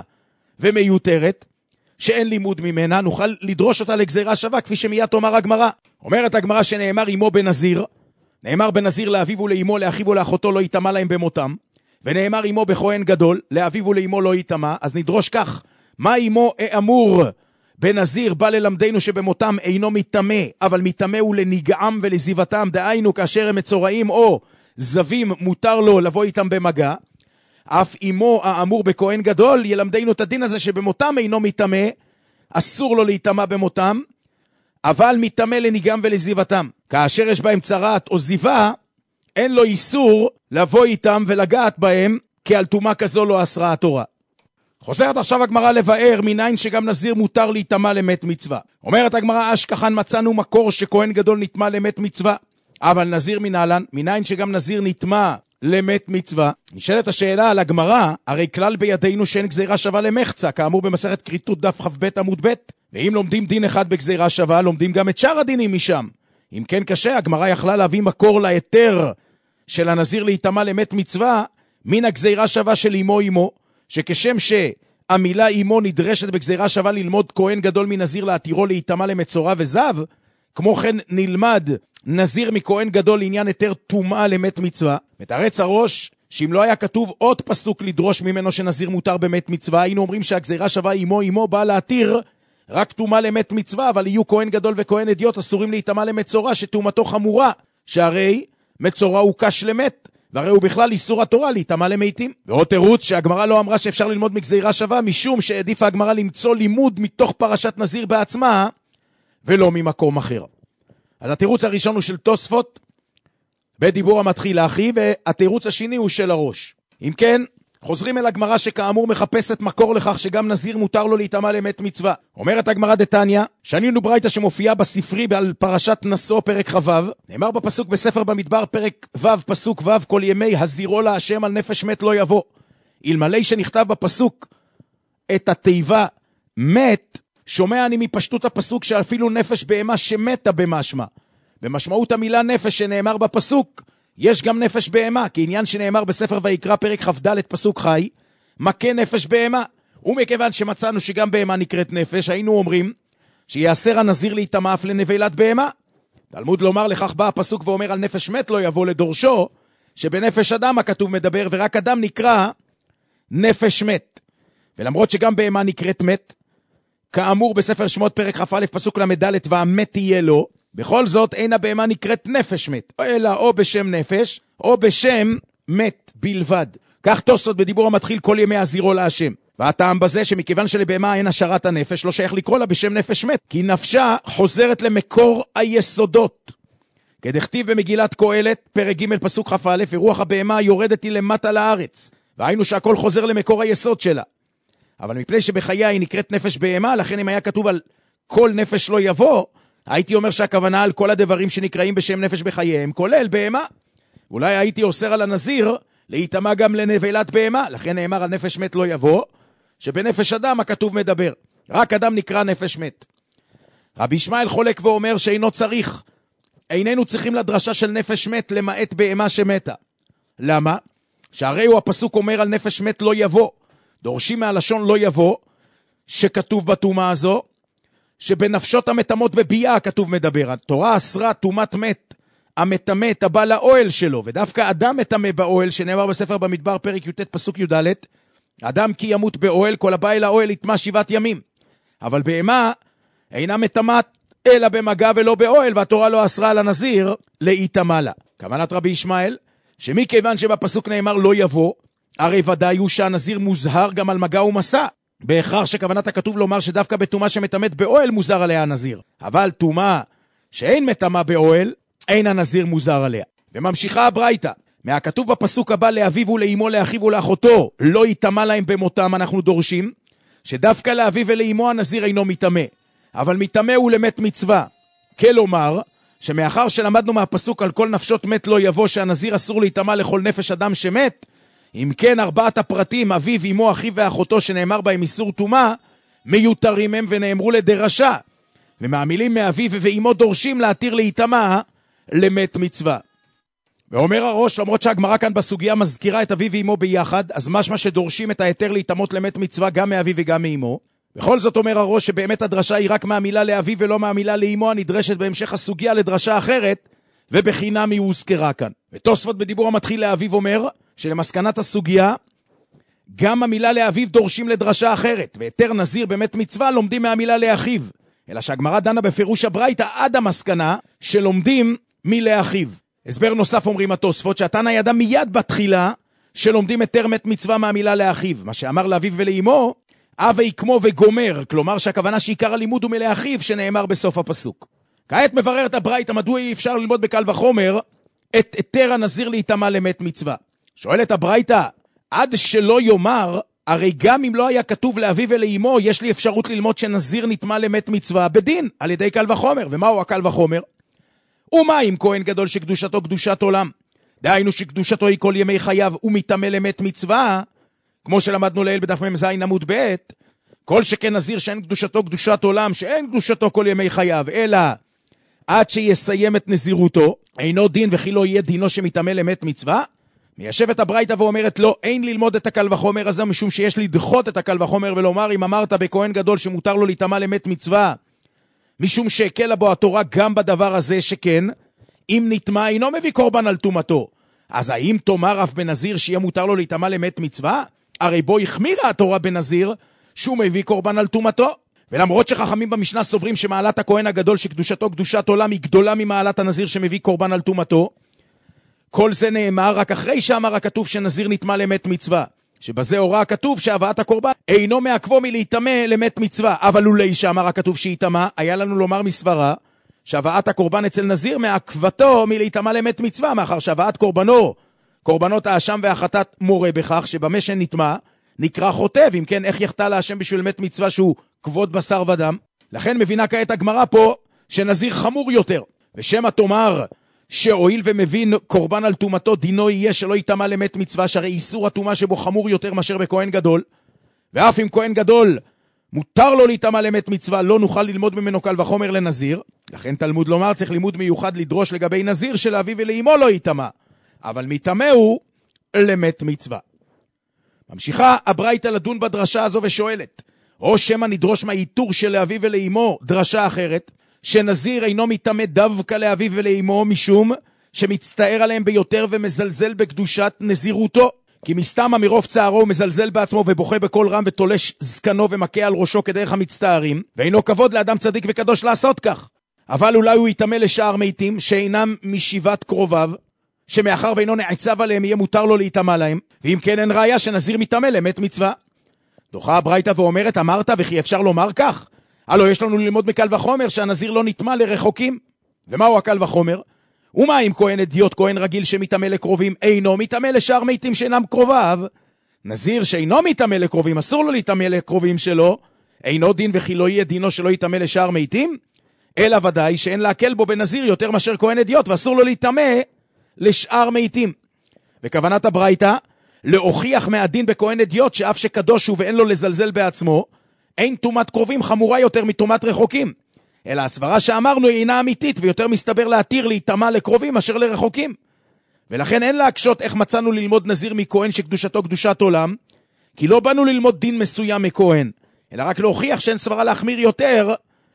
ומיותרת, שאין לימוד ממנה, נוכל לדרוש אותה לגזירה שווה, כפי שמיד תאמר הגמרא. אומרת הגמרא שנאמר אמו בנזיר, נאמר בנזיר לאביו ולאמו, לאחיו ולאחותו לא יטמע להם במותם, ונאמר אמו בכהן גדול, לאביו ולאמו לא יטמע, אז נדרוש כך, מה אמו אמור בנזיר בא ללמדנו שבמותם אינו מתאמה, אבל מתאמה הוא לנגעם ולזיבתם, דהיינו כאשר הם מצורעים או זבים מותר לו לבוא איתם במגע, אף אמו האמור בכהן גדול ילמדנו את הדין הזה שבמותם אינו מתאמה, אסור לו להיטמע במותם, אבל מתאמה לנגעם ולזיבתם. כאשר יש בהם צרעת או זיבה, אין לו איסור לבוא איתם ולגעת בהם, כי על טומאה כזו לא אסרה התורה. חוזרת עכשיו הגמרא לבאר מניין שגם נזיר מותר להיטמע למת מצווה. אומרת הגמרא, אשכחן מצאנו מקור שכהן גדול נטמע למת מצווה, אבל נזיר מנהלן, מניין שגם נזיר נטמע למת מצווה. נשאלת השאלה על הגמרא, הרי כלל בידינו שאין גזירה שווה למחצה, כאמור במסכת כריתות דף כ"ב עמוד ב', ואם לומדים דין אחד בגזירה שווה, לומדים גם את שאר הדינים משם. אם כן קשה, הגמרא יכלה להביא מקור ליתר של הנזיר להיטמע למת מצווה, מן הגזירה שווה של אמו אמו, שכשם שהמילה אמו נדרשת בגזירה שווה ללמוד כהן גדול מנזיר להתירו להיטמע למצורע וזב, כמו כן נלמד נזיר מכהן גדול לעניין היתר טומאה למת מצווה. מתרץ הראש שאם לא היה כתוב עוד פסוק לדרוש ממנו שנזיר מותר במת מצווה, היינו אומרים שהגזירה שווה אמו אמו באה להתיר רק טומאה למת מצווה, אבל יהיו כהן גדול וכהן אדיוט אסורים להיטמע למצורע שטומאתו חמורה, שהרי מצורע הוא קש למת, והרי הוא בכלל איסור התורה להיטמע למתים. ועוד תירוץ שהגמרא לא אמרה שאפשר ללמוד מגזירה שווה, משום שהעדיפה הגמרא למצוא לימוד מתוך פרשת נזיר בעצמה, ולא ממקום אחר. אז התירוץ הראשון הוא של תוספות, בדיבור המתחיל לאחי, והתירוץ השני הוא של הראש. אם כן, חוזרים אל הגמרא שכאמור מחפשת מקור לכך שגם נזיר מותר לו להיטמע למת מצווה. אומרת הגמרא דתניא, שנינו ברייתא שמופיעה בספרי על פרשת נשוא פרק ח"ו, נאמר בפסוק בספר במדבר פרק ו' פסוק ו', כל ימי הזירו להשם על נפש מת לא יבוא. אלמלא שנכתב בפסוק את התיבה מת, שומע אני מפשטות הפסוק שאפילו נפש בהמה שמתה במשמע. במשמעות המילה נפש שנאמר בפסוק, יש גם נפש בהמה, כעניין שנאמר בספר ויקרא פרק כ"ד פסוק חי, מכה נפש בהמה. ומכיוון שמצאנו שגם בהמה נקראת נפש, היינו אומרים שיאסר הנזיר להיטמע אף לנבלת בהמה. תלמוד לומר לכך בא הפסוק ואומר על נפש מת לא יבוא לדורשו, שבנפש אדם הכתוב מדבר, ורק אדם נקרא נפש מת. ולמרות שגם בהמה נקראת מת, כאמור בספר שמות פרק כ"א פסוק למד' והמת תהיה לו, בכל זאת אין הבהמה נקראת נפש מת, אלא או בשם נפש, או בשם מת בלבד. כך תוספות בדיבור המתחיל כל ימי הזירו להשם. והטעם בזה שמכיוון שלבהמה אין השארת הנפש, לא שייך לקרוא לה בשם נפש מת, כי נפשה חוזרת למקור היסודות. כדכתיב במגילת קהלת, פרק ג' פסוק כ"א, ורוח הבהמה יורדת היא למטה לארץ, והיינו שהכל חוזר למקור היסוד שלה. אבל מפני שבחייה היא נקראת נפש בהמה, לכן אם היה כתוב על כל נפש לא יבוא, הייתי אומר שהכוונה על כל הדברים שנקראים בשם נפש בחייהם, כולל בהמה. אולי הייתי אוסר על הנזיר להיטמע גם לנבלת בהמה, לכן נאמר על נפש מת לא יבוא, שבנפש אדם הכתוב מדבר. רק אדם נקרא נפש מת. רבי ישמעאל חולק ואומר שאינו צריך, איננו צריכים לדרשה של נפש מת למעט בהמה שמתה. למה? שהרי הוא הפסוק אומר על נפש מת לא יבוא. דורשים מהלשון לא יבוא, שכתוב בתומה הזו, שבנפשות המתמות בביאה כתוב מדבר. התורה אסרה תומת מת, המתמת הבא לאוהל שלו, ודווקא אדם מתמה באוהל, שנאמר בספר במדבר פרק י"ט פסוק י"ד, אדם כי ימות באוהל, כל הבא אל האוהל יטמע שבעת ימים. אבל בהמה אינה מתמת אלא במגע ולא באוהל, והתורה לא אסרה על הנזיר להיטמע לה. כוונת רבי ישמעאל, שמכיוון שבפסוק נאמר לא יבוא, הרי ודאי הוא שהנזיר מוזהר גם על מגע ומסע. בהכרח שכוונת הכתוב לומר שדווקא בתומה שמתמת באוהל מוזר עליה הנזיר. אבל תומה שאין מתמה באוהל, אין הנזיר מוזר עליה. וממשיכה הברייתא, מהכתוב בפסוק הבא לאביו ולאמו לאחיו ולאחותו, לא יטמע להם במותם, אנחנו דורשים, שדווקא לאביו ולאמו הנזיר אינו מתמה, אבל מתמה הוא למת מצווה. כלומר, שמאחר שלמדנו מהפסוק על כל נפשות מת לא יבוא, שהנזיר אסור להיטמע לכל נפש אדם שמת, אם כן ארבעת הפרטים, אביו, אמו, אחיו ואחותו, שנאמר בהם איסור טומאה, מיותרים הם ונאמרו לדרשה. ומהמילים מאביו ואמו דורשים להתיר להיטמע למת מצווה. ואומר הראש, למרות שהגמרא כאן בסוגיה מזכירה את אביו ואמו ביחד, אז משמע שדורשים את היתר להיטמעות למת מצווה גם מאביו וגם מאמו. בכל זאת אומר הראש שבאמת הדרשה היא רק מהמילה לאביו ולא מהמילה לאמו, הנדרשת בהמשך הסוגיה לדרשה אחרת, ובחינם היא הוזכרה כאן. ותוספות בדיבור המתחיל לאביו אומר, שלמסקנת הסוגיה, גם המילה לאביו דורשים לדרשה אחרת, ויתר נזיר באמת מצווה לומדים מהמילה לאחיו, אלא שהגמרא דנה בפירוש הברייתא עד המסקנה שלומדים מלאחיו. הסבר נוסף אומרים התוספות, שהתנא ידע מיד בתחילה שלומדים היתר מת מצווה מהמילה לאחיו, מה שאמר לאביו ולאמו, אבי כמו וגומר, כלומר שהכוונה שעיקר הלימוד הוא מלאחיו שנאמר בסוף הפסוק. כעת מבררת הברייתא מדוע אי אפשר ללמוד בקל וחומר את היתר הנזיר להיטמע למת מצווה. שואלת הברייתא, עד שלא יאמר, הרי גם אם לא היה כתוב לאביו ולאמו, יש לי אפשרות ללמוד שנזיר נטמע למת מצווה בדין, על ידי קל וחומר. ומהו הקל וחומר? ומה אם כהן גדול שקדושתו קדושת עולם? דהיינו שקדושתו היא כל ימי חייו ומטמא למת מצווה, כמו שלמדנו לעיל בדף מ"ז עמוד ב', כל שכן נזיר שאין קדושתו קדושת עולם, שאין קדושתו כל ימי חייו, אלא עד שיסיים את נזירותו, אינו דין וכי לא יהיה דינו שמטמא למת מצווה. מיישבת הברייתא ואומרת לא, אין ללמוד את הקל וחומר הזה, משום שיש לדחות את הקל וחומר ולומר, אם אמרת בכהן גדול שמותר לו להיטמע למת מצווה, משום שהקלה בו התורה גם בדבר הזה שכן, אם נטמע אינו מביא קורבן על טומאתו. אז האם תאמר אף בנזיר שיהיה מותר לו להיטמע למת מצווה? הרי בו החמירה התורה בנזיר שהוא מביא קורבן על טומאתו. ולמרות שחכמים במשנה סוברים שמעלת הכהן הגדול שקדושתו קדושת עולם היא גדולה ממעלת הנזיר שמביא קורבן על טומאתו, כל זה נאמר רק אחרי שאמר הכתוב שנזיר נטמא למת מצווה, שבזה הוראה הכתוב שהבאת הקורבן אינו מעכבו מלהיטמא למת מצווה, אבל אולי שאמר הכתוב שיטמא, היה לנו לומר מסברה שהבאת הקורבן אצל נזיר מעכבתו מלהיטמא למת מצווה, מאחר שהבאת קורבנו, קורבנות האשם והחטאת מורה בכך שבמה שנטמא נקרא חוטא, אם כן איך יחטא להשם בשביל מת מצווה שהוא כבוד בשר ודם? לכן מבינה כעת הגמרא פה שנזיר חמור יותר, ושמה תאמר שהואיל ומבין קורבן על תומתו דינו יהיה שלא יטמא למת מצווה, שהרי איסור התומה שבו חמור יותר מאשר בכהן גדול, ואף אם כהן גדול מותר לו להיטמא למת מצווה, לא נוכל ללמוד ממנו קל וחומר לנזיר. לכן תלמוד לומר צריך לימוד מיוחד לדרוש לגבי נזיר שלאביו ולאמו לא יטמא, אבל מטמא הוא למת מצווה. ממשיכה הברייתא לדון בדרשה הזו ושואלת, או שמא נדרוש מהאיתור של לאביו ולאמו דרשה אחרת, שנזיר אינו מטמא דווקא לאביו ולאמו משום שמצטער עליהם ביותר ומזלזל בקדושת נזירותו, כי מסתם מרוב צערו הוא מזלזל בעצמו ובוכה בקול רם ותולש זקנו ומכה על ראשו כדרך המצטערים, ואינו כבוד לאדם צדיק וקדוש לעשות כך. אבל אולי הוא יטמא לשאר מתים שאינם משיבת קרוביו, שמאחר ואינו נעצב עליהם יהיה מותר לו להיטמא להם, ואם כן אין ראיה שנזיר מטמא למת מצווה. דוחה הברייתא ואומרת, אמרת וכי אפשר לומר כך? הלא יש לנו ללמוד מקל וחומר שהנזיר לא נטמא לרחוקים. ומהו הקל וחומר? ומה אם כהן אדיוט, כהן רגיל שמטמא לקרובים, אינו מטמא לשאר מתים שאינם קרוביו? נזיר שאינו מטמא לקרובים, אסור לו להיטמא לקרובים שלו, אינו דין וכי לא יהיה דינו שלא יטמא לשאר מתים? אלא ודאי שאין להקל בו בנזיר יותר מאשר כהן אדיוט, ואסור לו להיטמא לשאר מתים. וכוונת הברייתא, להוכיח מהדין בכהן אדיוט שאף שקדוש הוא ואין לו לזלזל בעצמו, אין תומת קרובים חמורה יותר מתומת רחוקים. אלא הסברה שאמרנו היא אינה אמיתית, ויותר מסתבר להתיר להיטמא לקרובים אשר לרחוקים. ולכן אין להקשות איך מצאנו ללמוד נזיר מכהן שקדושתו קדושת עולם, כי לא באנו ללמוד דין מסוים מכהן, אלא רק להוכיח שאין סברה להחמיר יותר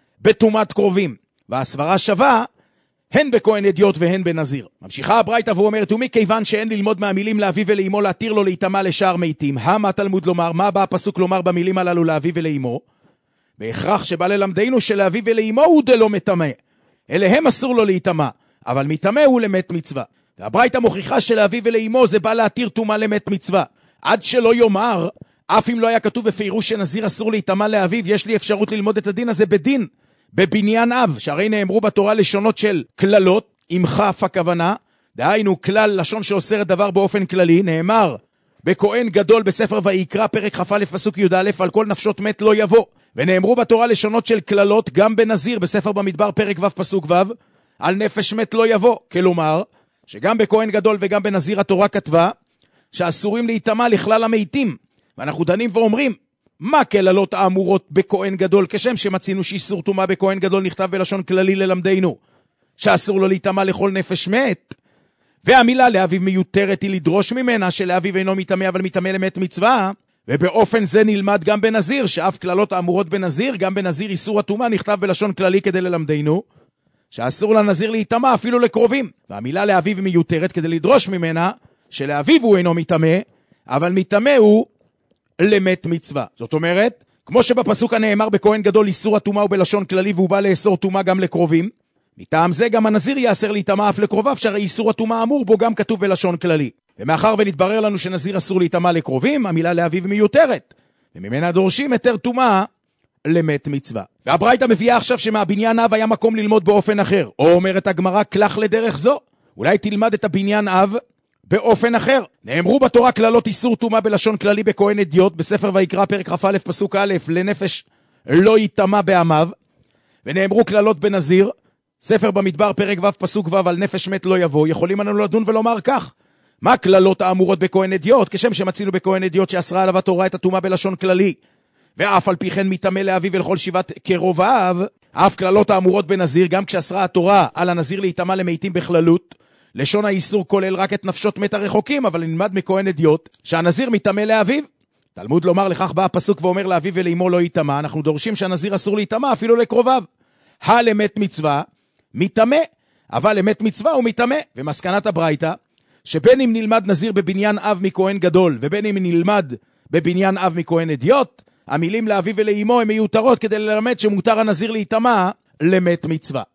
בתומת קרובים. והסברה שווה הן בכהן אדיוט והן בנזיר. ממשיכה הברייתא ואומרת, ומכיוון שאין ללמוד מהמילים לאביו ולאמו להתיר לו להיטמא לשאר מתים, מה תלמוד לומר, מה בא הפסוק לומר במילים הללו לאביו ולאמו? בהכרח שבא ללמדנו שלאביו ולאמו הוא דלא מטמא, אליהם אסור לו להיטמא, אבל מטמא הוא למת מצווה. והברייתא מוכיחה שלאביו ולאמו זה בא להתיר טומאה למת מצווה. עד שלא יאמר, אף אם לא היה כתוב בפירוש שנזיר אסור להיטמא לאביו, יש לי אפשרות ללמוד את הדין הזה בדין, בבניין אב, שהרי נאמרו בתורה לשונות של כללות, עם חף הכוונה, דהיינו כלל לשון שאוסרת דבר באופן כללי, נאמר בכהן גדול בספר ויקרא פרק כ"א פסוק י"א, על כל נפשות מת לא יבוא. ונאמרו בתורה לשונות של כללות גם בנזיר בספר במדבר פרק ו' פסוק ו', על נפש מת לא יבוא. כלומר שגם בכהן גדול וגם בנזיר התורה כתבה שאסורים להיטמא לכלל המתים, ואנחנו דנים ואומרים מה כללות האמורות בכהן גדול, כשם שמצינו שאיסור טומאה בכהן גדול נכתב בלשון כללי ללמדנו שאסור לו להיטמא לכל נפש מת, והמילה לאביו מיותרת היא לדרוש ממנה שלאביו אינו מטמא אבל מטמא למת מצווה. ובאופן זה נלמד גם בנזיר, שאף כללות האמורות בנזיר, גם בנזיר איסור הטומאה נכתב בלשון כללי כדי ללמדנו שאסור לנזיר להיטמא אפילו לקרובים, והמילה לאביו מיותרת כדי לדרוש ממנה שלאביו הוא אינו מטמא אבל מטמא הוא למת מצווה. זאת אומרת, כמו שבפסוק הנאמר בכהן גדול איסור הטומאה הוא בלשון כללי והוא בא לאסור טומאה גם לקרובים, מטעם זה גם הנזיר יאסר להיטמא אף לקרוביו, שהרי איסור הטומאה אמור בו גם כתוב בלשון כללי. ומאחר ונתברר לנו שנזיר אסור להיטמא לקרובים, המילה לאביו מיותרת, וממנה דורשים היתר טומאה למת מצווה. והברייתא מביאה עכשיו שמהבניין אב היה מקום ללמוד באופן אחר, או אומרת הגמרא כלך לדרך זו, אולי תלמד את הבניין אב באופן אחר. נאמרו בתורה כללות איסור טומאה בלשון כללי בכהן אדיוט בספר ויקרא פרק כ"א פסוק א', לנפש לא יטמא בעמיו, ונאמרו כללות בנזיר ספר במדבר פרק ו' פסוק ו', על נפש מת לא יבוא. יכולים לנו לדון ולומר כך, מה כללות האמורות בכהן אדיוט, כשם שמצינו בכהן אדיוט שאסרה עליו התורה את הטומאה בלשון כללי, ואף על פי כן מטמא לאביו ולכל שבעת קרוביו, אף כללות האמורות בנזיר, גם כשאסרה התורה על הנזיר להיטמא למתים בכללות, לשון האיסור כולל רק את נפשות מת הרחוקים, אבל נלמד מכהן אדיוט שהנזיר מטמא לאביו. תלמוד לומר לכך בא הפסוק ואומר לאביו ולאמו לא יטמא, אנחנו דורשים שהנזיר אסור להיטמא אפילו לקרוביו. הלמת מצווה מטמא, אבל למת מצווה הוא מטמא. ומסקנת הברייתא שבין אם נלמד נזיר בבניין אב מכהן גדול ובין אם נלמד בבניין אב מכהן אדיוט, המילים לאביו ולאמו הן מיותרות כדי ללמד שמותר הנזיר להיטמא למת מצווה.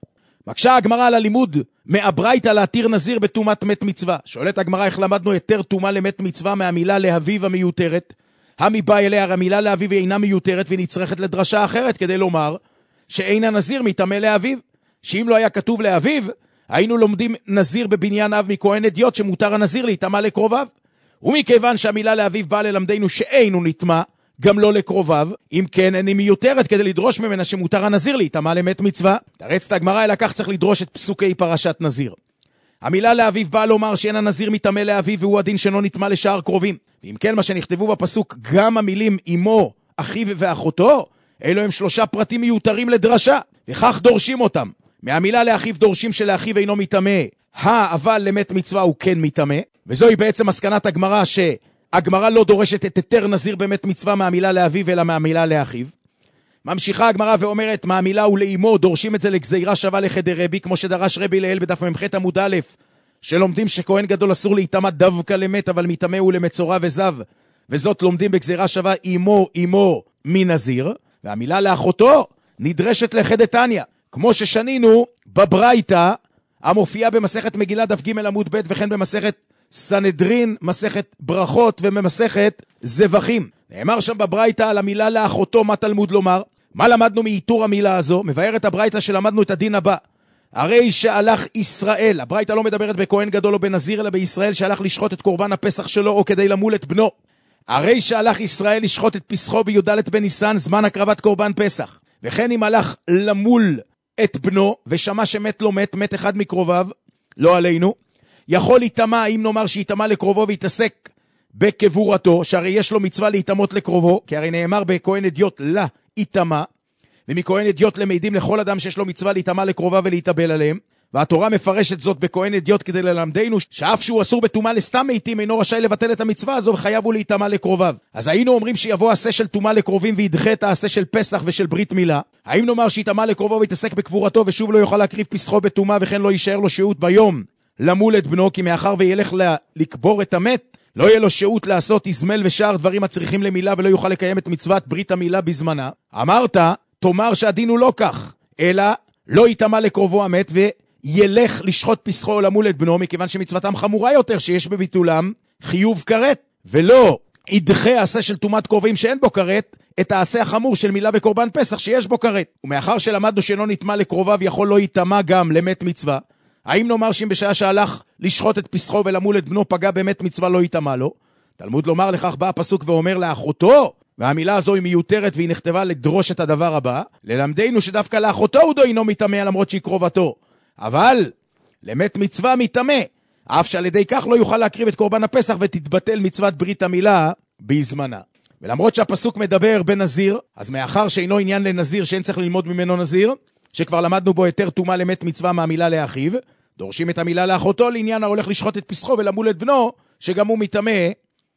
מקשה הגמרא על הלימוד מהברייתא להתיר נזיר בטומאת מת מצווה. שואלת הגמרא איך למדנו יותר טומאה למת מצווה מהמילה לאביו המיותרת. המבא אליה המילה לאביו אינה מיותרת ונצרכת לדרשה אחרת כדי לומר שאין הנזיר מטמא לאביו. שאם לא היה כתוב לאביו, היינו לומדים נזיר בבניין אב מכהן אדיוט שמותר הנזיר להיטמא לקרוביו. ומכיוון שהמילה לאביו באה ללמדנו שאינו נטמא, גם לא לקרוביו, אם כן איני מיותרת כדי לדרוש ממנה שמותר הנזיר להיטמא למת מצווה. תרצת הגמרא אלא כך צריך לדרוש את פסוקי פרשת נזיר. המילה לאביו באה לומר שאין הנזיר מטמא לאביו והוא הדין שאינו נטמא לשאר קרובים. ואם כן מה שנכתבו בפסוק גם המילים אמו, אחיו ואחותו, אלו הם שלושה פרטים מיותרים לדרשה, וכך דורשים אותם. מהמילה לאחיו דורשים שלאחיו אינו מטמא, אבל למת מצווה הוא כן מטמא, וזוהי בעצם מסקנת הגמרא שהגמרא לא דורשת את היתר נזיר במת מצווה מהמילה לאביו אלא מהמילה לאחיו. ממשיכה הגמרא ואומרת מהמילה ולאמו דורשים את זה לגזירה שווה לחדר רבי, כמו שדרש רבי לאל בדף ממחת עמוד א', שלומדים שכהן גדול אסור להיטמא דווקא למת אבל מטמא הוא למצורע וזב, וזאת לומדים בגזירה שווה אמו אמו מנזיר. והמילה לאחותו נדרשת לחדתניא, כמו ששנינו בברייתא המופיעה במסכת מגילה דף ג' עמוד ב' וכן במסכת סנהדרין, מסכת ברכות ובמסכת זבחים. נאמר שם בברייתא על המילה לאחותו מה תלמוד לומר? מה למדנו מאיתור המילה הזו? מבארת הברייתא שלמדנו את הדין הבא. הרי שהלך ישראל, הברייתא לא מדברת בכהן גדול או בנזיר אלא בישראל שהלך לשחוט את קורבן הפסח שלו או כדי למול את בנו. הרי שהלך ישראל לשחוט את פסחו בי"ד בניסן זמן הקרבת קורבן פסח. וכן אם הלך למול את בנו ושמע שמת לא מת, מת אחד מקרוביו, לא עלינו, יכול להיטמא אם נאמר שיטמא לקרובו ויתעסק בקבורתו, שהרי יש לו מצווה להיטמאות לקרובו, כי הרי נאמר בכהן אדיוט לה יטמא, ומכהן אדיוט למעידים לכל אדם שיש לו מצווה להיטמא לקרוביו ולהתאבל עליהם, והתורה מפרשת זאת בכהן אדיוט כדי ללמדנו שאף שהוא אסור בטומאה לסתם מתים אינו רשאי לבטל את המצווה הזו וחייב הוא להיטמא לקרוביו. אז היינו אומרים שיבוא עשה של טומאה לקרובים וידחה את העשה של פסח ושל ברית מילה? האם נאמר שיטמא לקרובו ויתעסק בקבורתו ושוב לא יוכל להקריב פסחו בטומאה וכן לא יישאר לו שהות ביום למול את בנו, כי מאחר וילך לה, לקבור את המת לא יהיה לו שהות לעשות איזמל ושאר דברים הצריכים למילה ולא יוכל לקיים את מצוות ברית המילה בזמנה? אמרת תאמר שהדין הוא לא כך, אלא לא יטמא לקרובו המת ו ילך לשחוט פסחו או למול את בנו, מכיוון שמצוותם חמורה יותר שיש בביטולם חיוב כרת, ולא ידחה העשה של טומאת קרובים שאין בו כרת את העשה החמור של מילה וקורבן פסח שיש בו כרת. ומאחר שלמדנו שאינו נטמא לקרוביו יכול לא יטמא גם למת מצווה, האם נאמר שאם בשעה שהלך לשחוט את פסחו ולמול את בנו פגע במת מצווה לא יטמא לו? תלמוד לומר לכך בא הפסוק ואומר לאחותו, והמילה הזו היא מיותרת והיא נכתבה לדרוש את הדבר הבא, ללמדנו שדווקא לאחותו הוא אינו מטמא למרות שהיא קרובתו, אבל למת מצווה מטמא, אף שעל ידי כך לא יוכל להקריב את קורבן הפסח ותתבטל מצוות ברית המילה בזמנה. ולמרות שהפסוק מדבר בנזיר, אז מאחר שאינו עניין לנזיר שאין צריך ללמוד ממנו נזיר, שכבר למדנו בו יותר טומאה למת מצווה מהמילה לאחיו, דורשים את המילה לאחותו לעניין ההולך לשחוט את פסחו ולמול את בנו, שגם הוא מטמא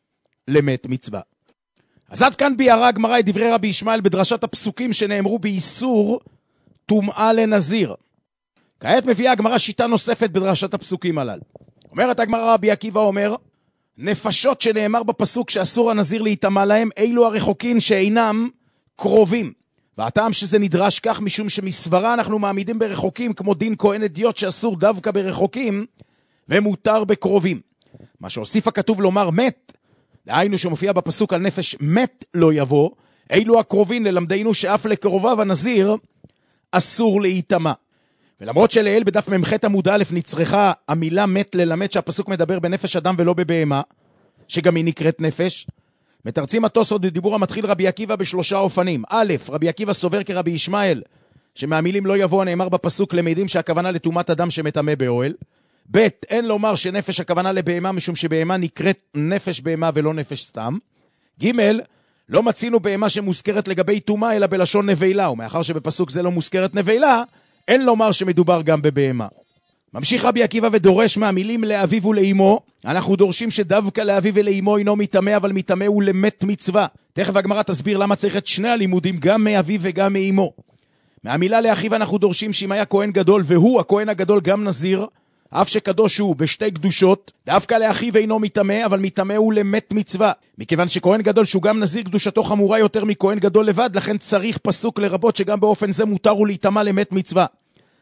למת מצווה. אז עד כאן ביארה הגמרא את דברי רבי ישמעאל בדרשת הפסוקים שנאמרו באיסור טומאה לנזיר. כעת מביאה הגמרא שיטה נוספת בדרשת הפסוקים הלל. אומרת הגמרא רבי עקיבא אומר, נפשות שנאמר בפסוק שאסור הנזיר להיטמא להם, אילו הרחוקים שאינם קרובים. והטעם שזה נדרש כך משום שמסברה אנחנו מעמידים ברחוקים כמו דין כהן אדיוט שאסור דווקא ברחוקים ומותר בקרובים. מה שהוסיף הכתוב לומר מת, דהיינו שמופיע בפסוק על נפש מת לא יבוא, אילו הקרובים ללמדנו שאף לקרוביו הנזיר אסור להיטמא. ולמרות שלאל בדף ממחת עמוד א' נצרכה המילה מת ללמד שהפסוק מדבר בנפש אדם ולא בבהמה, שגם היא נקראת נפש, מתרצים התוספות בדיבור המתחיל רבי עקיבא בשלושה אופנים. א', רבי עקיבא סובר כרבי ישמעאל, שמהמילים לא יבוא הנאמר בפסוק למעידים שהכוונה לטומאת אדם שמטמא באוהל. ב', אין לומר שנפש הכוונה לבהמה משום שבהמה נקראת נפש בהמה ולא נפש סתם. ג', לא מצינו בהמה שמוזכרת לגבי טומאה אלא בלשון נבלה, ומאחר שבפסוק זה לא מוזכרת נבלה, אין לומר שמדובר גם בבהמה. ממשיך רבי עקיבא ודורש מהמילים לאביו ולאמו, אנחנו דורשים שדווקא לאביו ולאמו אינו מטמא, אבל מטמא הוא למת מצווה. תכף הגמרא תסביר למה צריך את שני הלימודים, גם מאביו וגם מאמו. מהמילה לאחיו אנחנו דורשים שאם היה כהן גדול, והוא הכהן הגדול גם נזיר, אף שקדוש הוא בשתי קדושות, דווקא לאחיו אינו מטמא, אבל מטמא הוא למת מצווה. מכיוון שכהן גדול שהוא גם נזיר קדושתו חמורה יותר מכהן גדול לבד, לכן צריך פסוק לרבות שגם באופן זה מותר הוא להיטמא למת מצווה.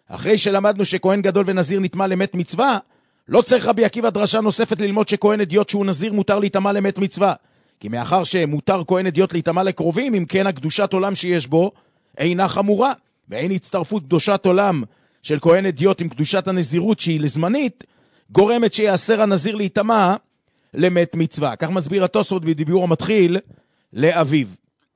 אחרי שלמדנו שכהן גדול ונזיר נטמא למת מצווה, לא צריך רבי עקיבא דרשה נוספת ללמוד שכהן אדיוט שהוא נזיר מותר להיטמא למת מצווה. כי מאחר שמותר כהן אדיוט להיטמא לקרובים, אם כן הקדושת עולם שיש בו אינה חמורה, ואין הצטרפות קדושת עולם של כהן אדיוט עם קדושת הנזירות שהיא לזמנית, גורמת שיאסר הנזיר להיטמא למת מצווה. כך מסביר התוספות בדיבור המתחיל לאביו.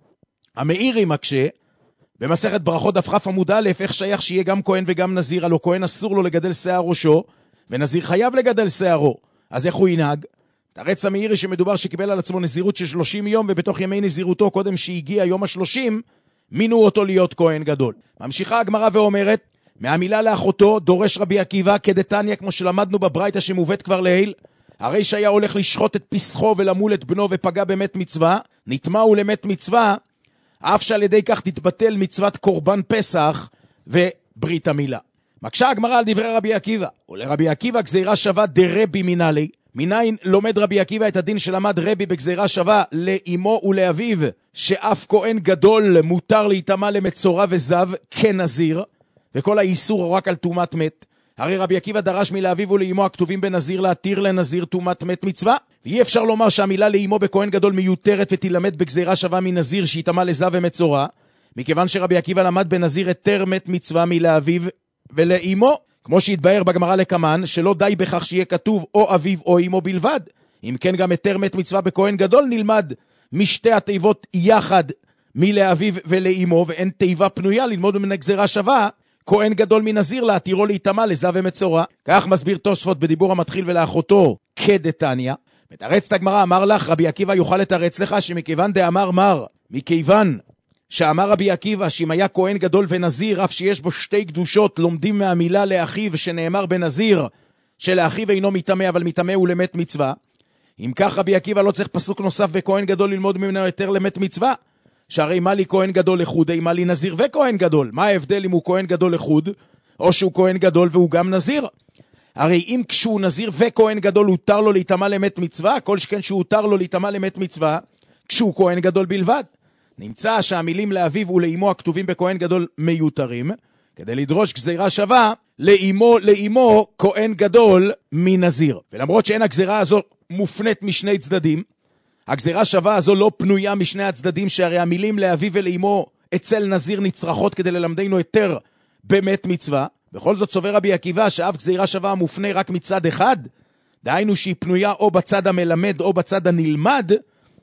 המאירי מקשה, במסכת ברכות דף כ' עמוד א', איך שייך שיהיה גם כהן וגם נזיר, הלא כהן אסור לו לגדל שיער ראשו, ונזיר חייב לגדל שיערו. אז איך הוא ינהג? תרץ המאירי שמדובר שקיבל על עצמו נזירות של שלושים יום, ובתוך ימי נזירותו קודם שהגיע יום השלושים, מינו אותו להיות כהן גדול. ממשיכה הגמרא ואומרת, מהמילה לאחותו דורש רבי עקיבא כדתניא, כמו שלמדנו בברייתא שמובאת כבר לעיל, הרי שהיה הולך לשחוט את פסחו ולמול את בנו ופגע במת מצווה, נטמא הוא למת מצווה, אף שעל ידי כך תתבטל מצוות קורבן פסח וברית המילה. מקשה הגמרא על דברי רבי עקיבא, ולרבי עקיבא גזירה שווה דרבי מנהלי. מניין לומד רבי עקיבא את הדין שלמד רבי בגזירה שווה לאמו ולאביו, שאף כהן גדול מותר להיטמא למצורע וזב כנזיר, וכל האיסור רק על טומאת מת. הרי רבי עקיבא דרש מלאביו ולאמו הכתובים בנזיר להתיר לנזיר טומאת מת מצווה, ואי אפשר לומר שהמילה לאמו בכהן גדול מיותרת ותלמד בגזירה שווה מנזיר שיטמא לזב ומצורע, מכיוון שרבי עקיבא למד בנזיר היתר מת מצווה מלאביו ולאמו, כמו שהתבאר בגמרא לקמן, שלא די בכך שיהיה כתוב או אביו או אמו בלבד. אם כן גם היתר מת מצווה בכהן גדול נלמד משתי התיבות יחד מלאביו ולאמו, ואין תיבה פנויה ללמוד מן הגזירה שווה כהן גדול מנזיר להתירו להיטמא לזב ומצורע. כך מסביר תוספות בדיבור המתחיל ולאחותו כדתניא. מתרצת הגמרא, אמר לך רבי עקיבא יוכל לתרץ לך שמכיוון דאמר מר, מכיוון שאמר רבי עקיבא שאם היה כהן גדול ונזיר אף שיש בו שתי קדושות, לומדים מהמילה לאחיו שנאמר בנזיר שלאחיו אינו מטמא אבל מטמא הוא למת מצווה. אם כך רבי עקיבא לא צריך פסוק נוסף בכהן גדול ללמוד ממנו יותר למת מצווה, שהרי מה לי כהן גדול לחוד, מה לי נזיר וכהן גדול? מה ההבדל אם הוא כהן גדול לחוד או שהוא כהן גדול והוא גם נזיר? הרי אם כשהוא נזיר וכהן גדול הותר לו להיטמא למת מצווה, כל שכן שהותר לו להיטמא למת מצווה כשהוא כהן גדול בלבד. נמצא שהמילים לאביו ולאמו הכתובים בכהן גדול מיותרים, כדי לדרוש גזירה שווה לאמו לאמו כהן גדול מנזיר. ולמרות שאין הגזירה הזו מופנית משני צדדים, הגזירה שווה הזו לא פנויה משני הצדדים, שהרי המילים לאביו ולאמו אצל נזיר נצרכות כדי ללמדנו יותר במת מצווה. בכל זאת סובר רבי עקיבא שאף גזירה שווה מופנה רק מצד אחד, דהיינו שהיא פנויה או בצד המלמד או בצד הנלמד,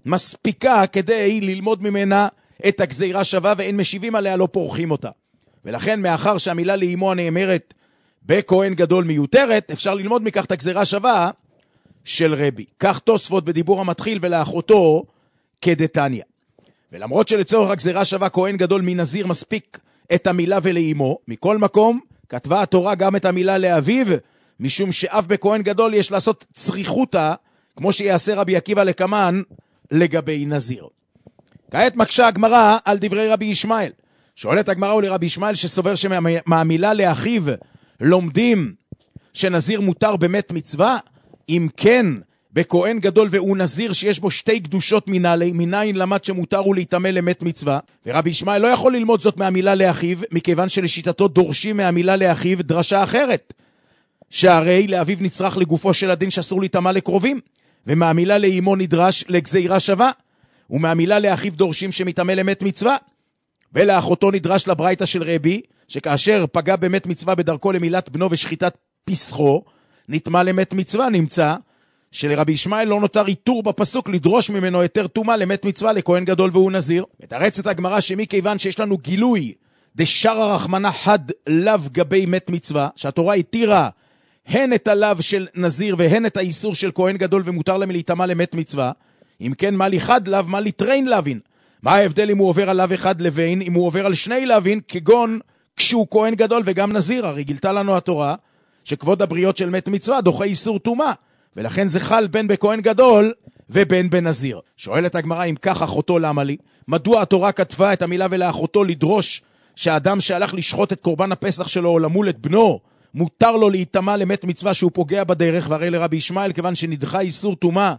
מספיקה כדי ללמוד ממנה את הגזירה שווה, ואין משיבים עליה, לא פורחים אותה. ולכן מאחר שהמילה לאמו הנאמרת בכהן גדול מיותרת, אפשר ללמוד מכך את הגזירה שווה של רבי. כך תוספות בדיבור המתחיל ולאחותו כדתניא. ולמרות שלצורך הגזירה שווה כהן גדול מנזיר מספיק את המילה ולאמו, מכל מקום כתבה התורה גם את המילה לאביו, משום שאף בכהן גדול יש לעשות צריכותה, כמו שיעשה רבי עקיבא לקמן לגבי נזיר. כעת מקשה הגמרא על דברי רבי ישמעאל. שואלת הגמרא ולרבי ישמעאל שסובר שמהמילה לאחיו לומדים שנזיר מותר במת מצווה, אם כן בכהן גדול והוא נזיר שיש בו שתי קדושות מנהלי, מניין למד שמותר הוא להיטמא למת מצווה. ורבי ישמעאל לא יכול ללמוד זאת מהמילה לאחיו, מכיוון שלשיטתו דורשים מהמילה לאחיו דרשה אחרת, שהרי לאביו נצרך לגופו של הדין שאסור להיטמא לקרובים, ומהמילה לאמו נדרש לגזירה שווה, ומהמילה לאחיו דורשים שמטמא למת מצווה. ולאחותו נדרש לברייתא של רבי, שכאשר פגע במת מצווה בדרכו למילת בנו ושחיטת פסחו, נטמא למת מצווה. נמצא שלרבי ישמעאל לא נותר איתור בפסוק לדרוש ממנו יותר טומאה למת מצווה לכהן גדול והוא נזיר. מתרצת הגמרא שמכיוון שיש לנו גילוי דשרא רחמנא חד לאו גבי מת מצווה, שהתורה התירה הן את הלאו של נזיר והן את האיסור של כהן גדול ומותר להם להיטמא למת מצווה, אם כן מה לי חד לאו, מה לי טרין לאווין? מה ההבדל אם הוא עובר על לאו אחד לבין אם הוא עובר על שני לאווין, כגון כשהוא כהן גדול וגם נזיר? הרי גילתה לנו התורה שכבוד הבריות של מת מצווה דוחה איסור טומאה, ולכן זה חל בין בכהן גדול ובין בנזיר. שואלת הגמרא, אם כך אחותו למה לי? מדוע התורה כתבה את המילה ולאחותו לדרוש שהאדם שהלך לשחוט את קורבן הפסח שלו או למול את בנו מותר לו להיטמא למת מצווה שהוא פוגע בדרך? והרי לרבי ישמעאל כיוון שנדחה איסור טומאה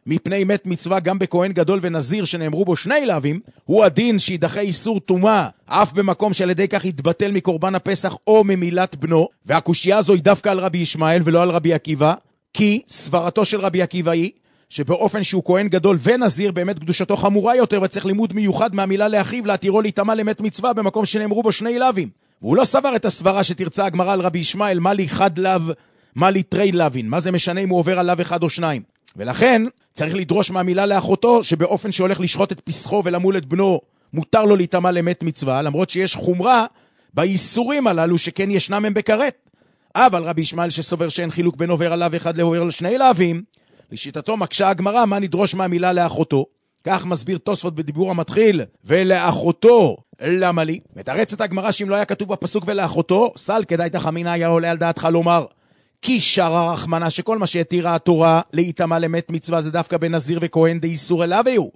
מפני מת מצווה גם בכהן גדול ונזיר שנאמרו בו שני לאווים, הוא הדין שידחה איסור טומאה, אף במקום שעל ידי כך יתבטל מקורבן הפסח או ממילת בנו, והקושייה הזו היא דווקא על רבי ישמעאל ולא על רבי עקיבא, כי סברתו של רבי עקיבא היא, שבאופן שהוא כהן גדול ונזיר באמת קדושתו חמורה יותר, וצריך לימוד מיוחד מהמילה לאחיו להתירו להיטמא למת מצווה במקום שנאמרו בו שני לאווים. והוא לא סבר את הסברה שתרצה הגמרא על רבי ישמעאל, מה לי חד לאו, מה לי תרי לאווין, מה זה משנה אם הוא עובר על לאו אחד או שניים. ולכן צריך לדרוש מהמילה לאחותו, שבאופן שהולך לשחוט את פסחו ולמול את בנו, מותר לו להיטמא למת מצווה, למרות שיש חומרה באיסורים הללו שכן ישנם הם בכרת. אבל רבי ישמעאל שסובר שאין חילוק בין עובר על לאו אחד לעובר על שני לאווים, לשיטתו מקשה הגמרא מה נדרוש מהמילה לאחותו. כך מסביר תוספות בדיבור המתחיל, ולאחותו למה לי? מתרצת הגמרא שאם לא היה כתוב בפסוק ולאחותו, סל כדאי תחמינה היה עולה על דעתך לומר, כי שרה רחמנה שכל מה שהתירה התורה להיטמא למת מצווה זה דווקא בנזיר וכהן די איסור אליו היו,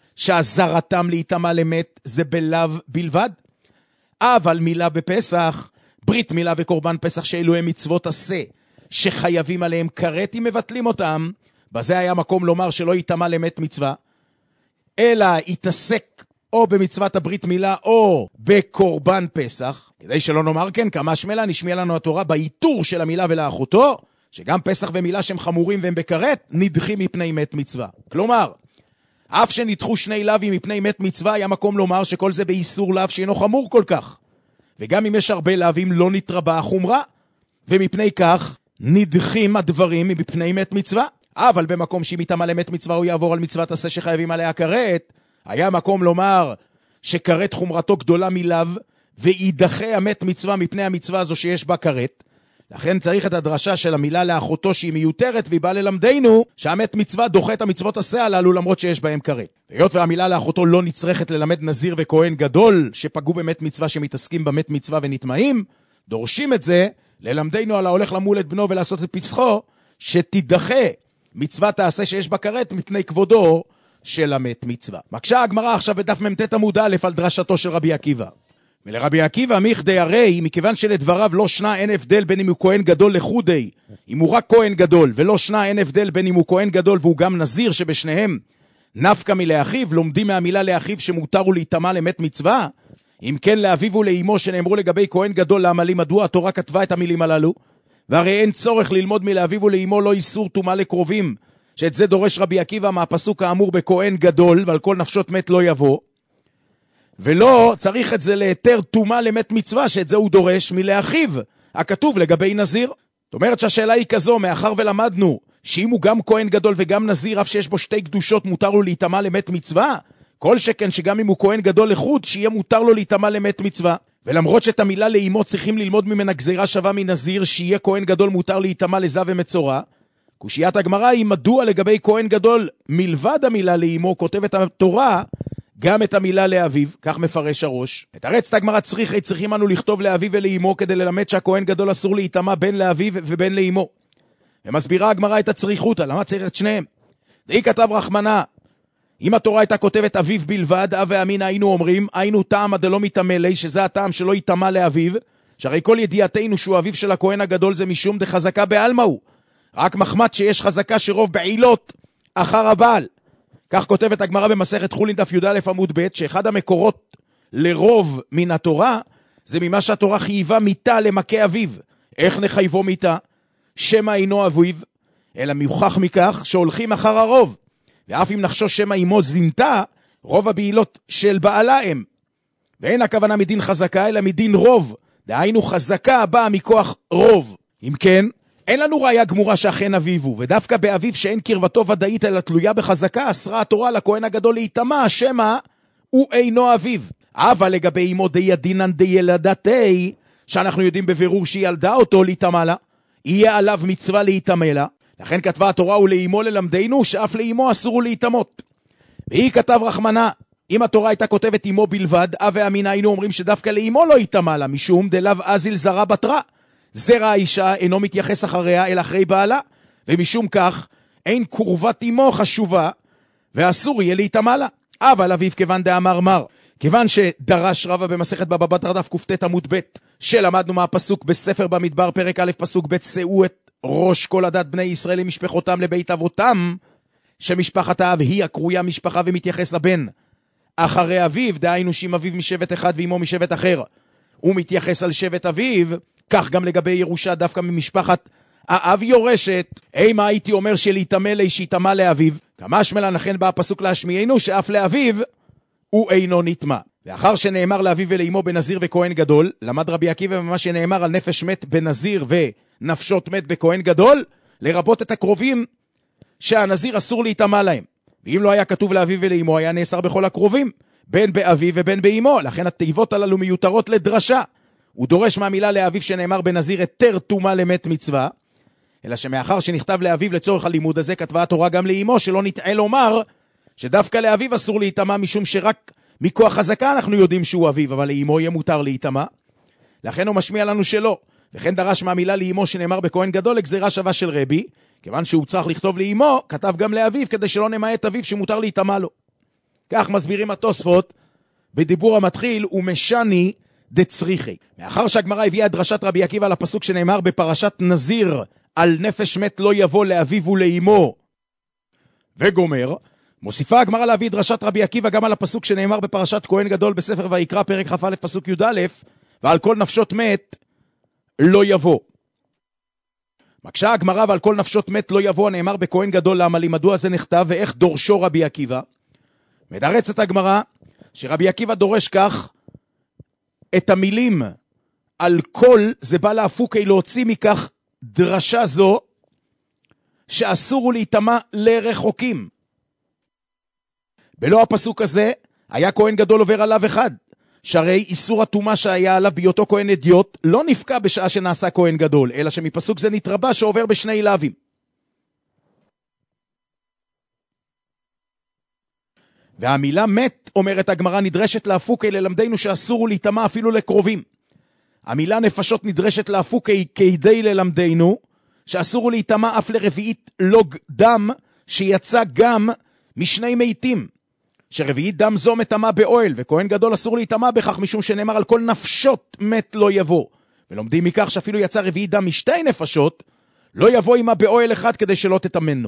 שהזרתם להיטמא למת זה בלאו בלבד. אבל מילה בפסח, ברית מילה וקורבן פסח שאלו הם מצוות עשה, שחייבים עליהם כרת אם מבטלים אותם, בזה היה מקום לומר שלא היטמא למת מצווה, אלא יתעסק או במצוות הברית מילה או בקורבן פסח, כדי שלא נאמר כן, כמה שמלה נשמיע לנו התורה באיתור של המילה ולאחותו, שגם פסח ומילה שהם חמורים והם בכרת, נדחים מפני מת מצווה. כלומר, אף שנדחו שני לאווים מפני מת מצווה, היה מקום לומר שכל זה באיסור לאו שאינו חמור כל כך. וגם אם יש הרבה לאווים לא נתרבה החומרה, ומפני כך נדחים הדברים מפני מת מצווה. אבל במקום שאם יטמא למת מצווה הוא יעבור על מצוות עשה שחייבים עליה כרת, היה מקום לומר שכרת חומרתו גדולה מלאו, וידחה המת מצווה מפני המצווה הזו שיש בה כרת. לכן צריך את הדרשה של המילה לאחותו שהיא מיותרת, והיא באה ללמדנו שהמת מצווה דוחה את המצוות עשה הללו למרות שיש בהם כרת. והיות והמילה לאחותו לא נצרכת ללמד נזיר וכהן גדול שפגעו במת מצווה שמתעסקים במת מצווה ונטמעים, דורשים את זה ללמדנו על ההולך למול את בנו ולעשות את פסחו, שתידחה מצוות העשה שיש בה כרת מפני כבודו של המת מצווה. מקשה הגמרא עכשיו בדף ממתת עמוד א' על דרשתו של רבי עקיבא. ולרבי עקיבא מיכדי הרי, מכיוון שלדבריו לא שנה אין הבדל בין אם הוא כהן גדול לחודי, אם הוא רק כהן גדול, ולא שנה אין הבדל בין אם הוא כהן גדול והוא גם נזיר שבשניהם נפקא מלאחיו, לומדים מהמילה לאחיו שמותר הוא להיטמא למת מצווה. אם כן לאביו ולאמו שנאמרו לגבי כהן גדול למה לי, מדוע התורה כתבה את המילים הללו? והרי אין צורך ללמוד מלאביו ולאמו לא איסור טומאה לקרובים, שאת זה דורש רבי עקיבא מהפסוק האמור בכהן גדול, ועל כל נפשות מת לא יבוא. ולא צריך את זה ליתר טומאה למת מצווה, שאת זה הוא דורש מלאחיו, הכתוב לגבי נזיר. זאת אומרת שהשאלה היא כזו, מאחר ולמדנו שאם הוא גם כהן גדול וגם נזיר, אף שיש בו שתי קדושות, מותר לו להיטמא למת מצווה, כל שכן שגם אם הוא כהן גדול לחוד, שיהיה מותר לו להיטמא למת מצווה. ולמרות שאת המילה לאמו צריכים ללמוד ממנה גזירה שווה מנזיר, שיהיה כהן גדול מותר להיטמא לזה ומצורע, קושיית הגמרא היא מדוע לגבי כהן גדול מלבד המילה לאמו כותבת התורה גם את המילה לאביו, כך מפרש הראש. מתרצת הגמרא צריכי צריכים אנו לכתוב לאביו ולאמו כדי ללמד שהכהן גדול אסור להיטמא בין לאביו ובין לאמו. ומסבירה הגמרא את הצריכותא, למה צריך את שניהם? דהי כתב רחמנה, אם התורה הייתה כותבת אביו בלבד, אב ואמינא היינו אומרים, היינו טעם דלא מיטמא לי, שזה הטעם שלא ייטמא לאביו, שהרי כל ידיעתנו שהוא אביו של הכהן הגדול זה משום דחזקה בעלמא הוא. רק מחמת שיש חזקה שרוב בעילות אחר הבעל. כך כותבת הגמרא במסכת חולין דף י"א עמוד ב', שאחד המקורות לרוב מן התורה זה ממה שהתורה חייבה מיתה למכה אביו. איך נחייבו מיתה? שמא אינו אביו, אלא מיוחח מכך שהולכים אחר הרוב. ואף אם נחשוש שמא אימו זינתה, רוב הבעילות של בעלה הם. ואין הכוונה מדין חזקה אלא מדין רוב, דהיינו חזקה באה מכוח רוב. אם כן, אין לנו ראיה גמורה שאכן אביו הוא, ודווקא באביו שאין קרבתו ודאית אלא תלויה בחזקה, אסרה התורה לכהן הגדול להיטמא, שמא הוא אינו אביו. אבל לגבי אמו די ידינן די ילדתי, שאנחנו יודעים בבירור שהיא ילדה אותו להיטמא לה, יהיה עליו מצווה להיטמא לה, לכן כתבה התורה ולאמו ללמדנו שאף לאמו אסור להיטמאות. והיא כתב רחמנה, אם התורה הייתה כותבת אמו בלבד, אב ואמינא היינו אומרים שדווקא לאמו לא היטמא לה, משום דלאו אזיל זרע בתרה. זרע האישה אינו מתייחס אחריה אלא אחרי בעלה, ומשום כך אין קורבת אמו חשובה, ואסור יהיה להיטמא לה. אבל אביו כיוון דאמר מר, כיוון שדרש רבא במסכת בבא בתרא דף ק"ט עמוד ב', שלמדנו מהפסוק בספר במדבר פרק א' פסוק ב', שאו את ראש כל הדת בני ישראל למשפחותם לבית אבותם, שמשפחת האב היא הקרויה משפחה ומתייחס לבן אחרי אביו, דהיינו שאם אביו משבט אחד ואמו משבט אחר, הוא מתייחס על שבט אביו, כך גם לגבי ירושה דווקא ממשפחת האב יורשת. אימה הייתי אומר שלהתאמה לי שיתאמה לאביו, כמה שמלה נכן בא הפסוק להשמיענו שאף לאביו הוא אינו נטמע. לאחר שנאמר לאביו ולאמו בנזיר וכהן גדול, למד רבי עקיבא במה שנאמר על נפש מת בנזיר ונפשות מת בכהן גדול, לרבות את הקרובים שהנזיר אסור להתאמה להם. ואם לא היה כתוב לאביו ולאמו, היה נאסר בכל הקרובים, בין באביו ובין באמו. לכן התיבות הללו מיותרות לדרשה. הוא דורש מהמילה לאביו שנאמר בנזיר היתר טומאה למת מצווה, אלא שמאחר שנכתב לאביו לצורך הלימוד הזה, כתבה התורה גם לאמו, שלא נטעה לומר שדווקא לאביו אסור להתאמה, משום שרק מכוח חזקה אנחנו יודעים שהוא אביו, אבל לאמו יהיה מותר להתאמה. לכן הוא משמיע לנו שלא. וכן דרש מהמילה לאמו שנאמר בכהן גדול לגזירה שווה של רבי, כיוון שהוא צריך לכתוב לאמו, כתב גם לאביו, כדי שלא נמעט אביו שמותר להתאמה לו. כך מסבירים התוספות בדיבור המתחיל, ומשני דצריחי. מאחר שהגמרא הביאה דרשת רבי עקיבא לפסוק שנאמר בפרשת נזיר, על נפש מת לא יבוא לאביו ולאמו וגומר, מוסיפה הגמרא להביא דרשת רבי עקיבא גם על הפסוק שנאמר בפרשת כהן גדול בספר ויקרא פרק כ"א פסוק י"א, ועל כל נפשות מת לא יבוא. מקשה הגמרא ועל כל נפשות מת לא יבוא נאמר בכהן גדול, למה לי? מדוע זה נכתב ואיך דורשו רבי עקיבא? מדרצת הגמרא שרבי עקיבא דורש כך, את המילים על כל זה בא להפוקי להוציא מכך דרשה זו שאסור להתאמה לרחוקים. בלא הפסוק הזה היה כהן גדול עובר עליו אחד, שהרי איסור הטומאה שהיה עליו בהיותו כהן אדיוט לא נפקע בשעה שנעשה כהן גדול, אלא שמפסוק זה נתרבה שעובר בשני לאווים. והמילה מת, אומרת הגמרא, נדרשת להפוקי ללמדנו שאסור להתאמה אפילו לקרובים. המילה נפשות נדרשת להפוקי כדי ללמדנו שאסור להתאמה אף לרביעית לוג דם שיצא גם משני מתים, שרביעית דם זו מטמא באוהל, וכהן גדול אסור להתאמה בכך משום שנאמר על כל נפשות מת לא יבוא. ולומדים מכך שאפילו יצא רביעית דם משתי נפשות, לא יבוא עמה באוהל אחד כדי שלא תטמנו.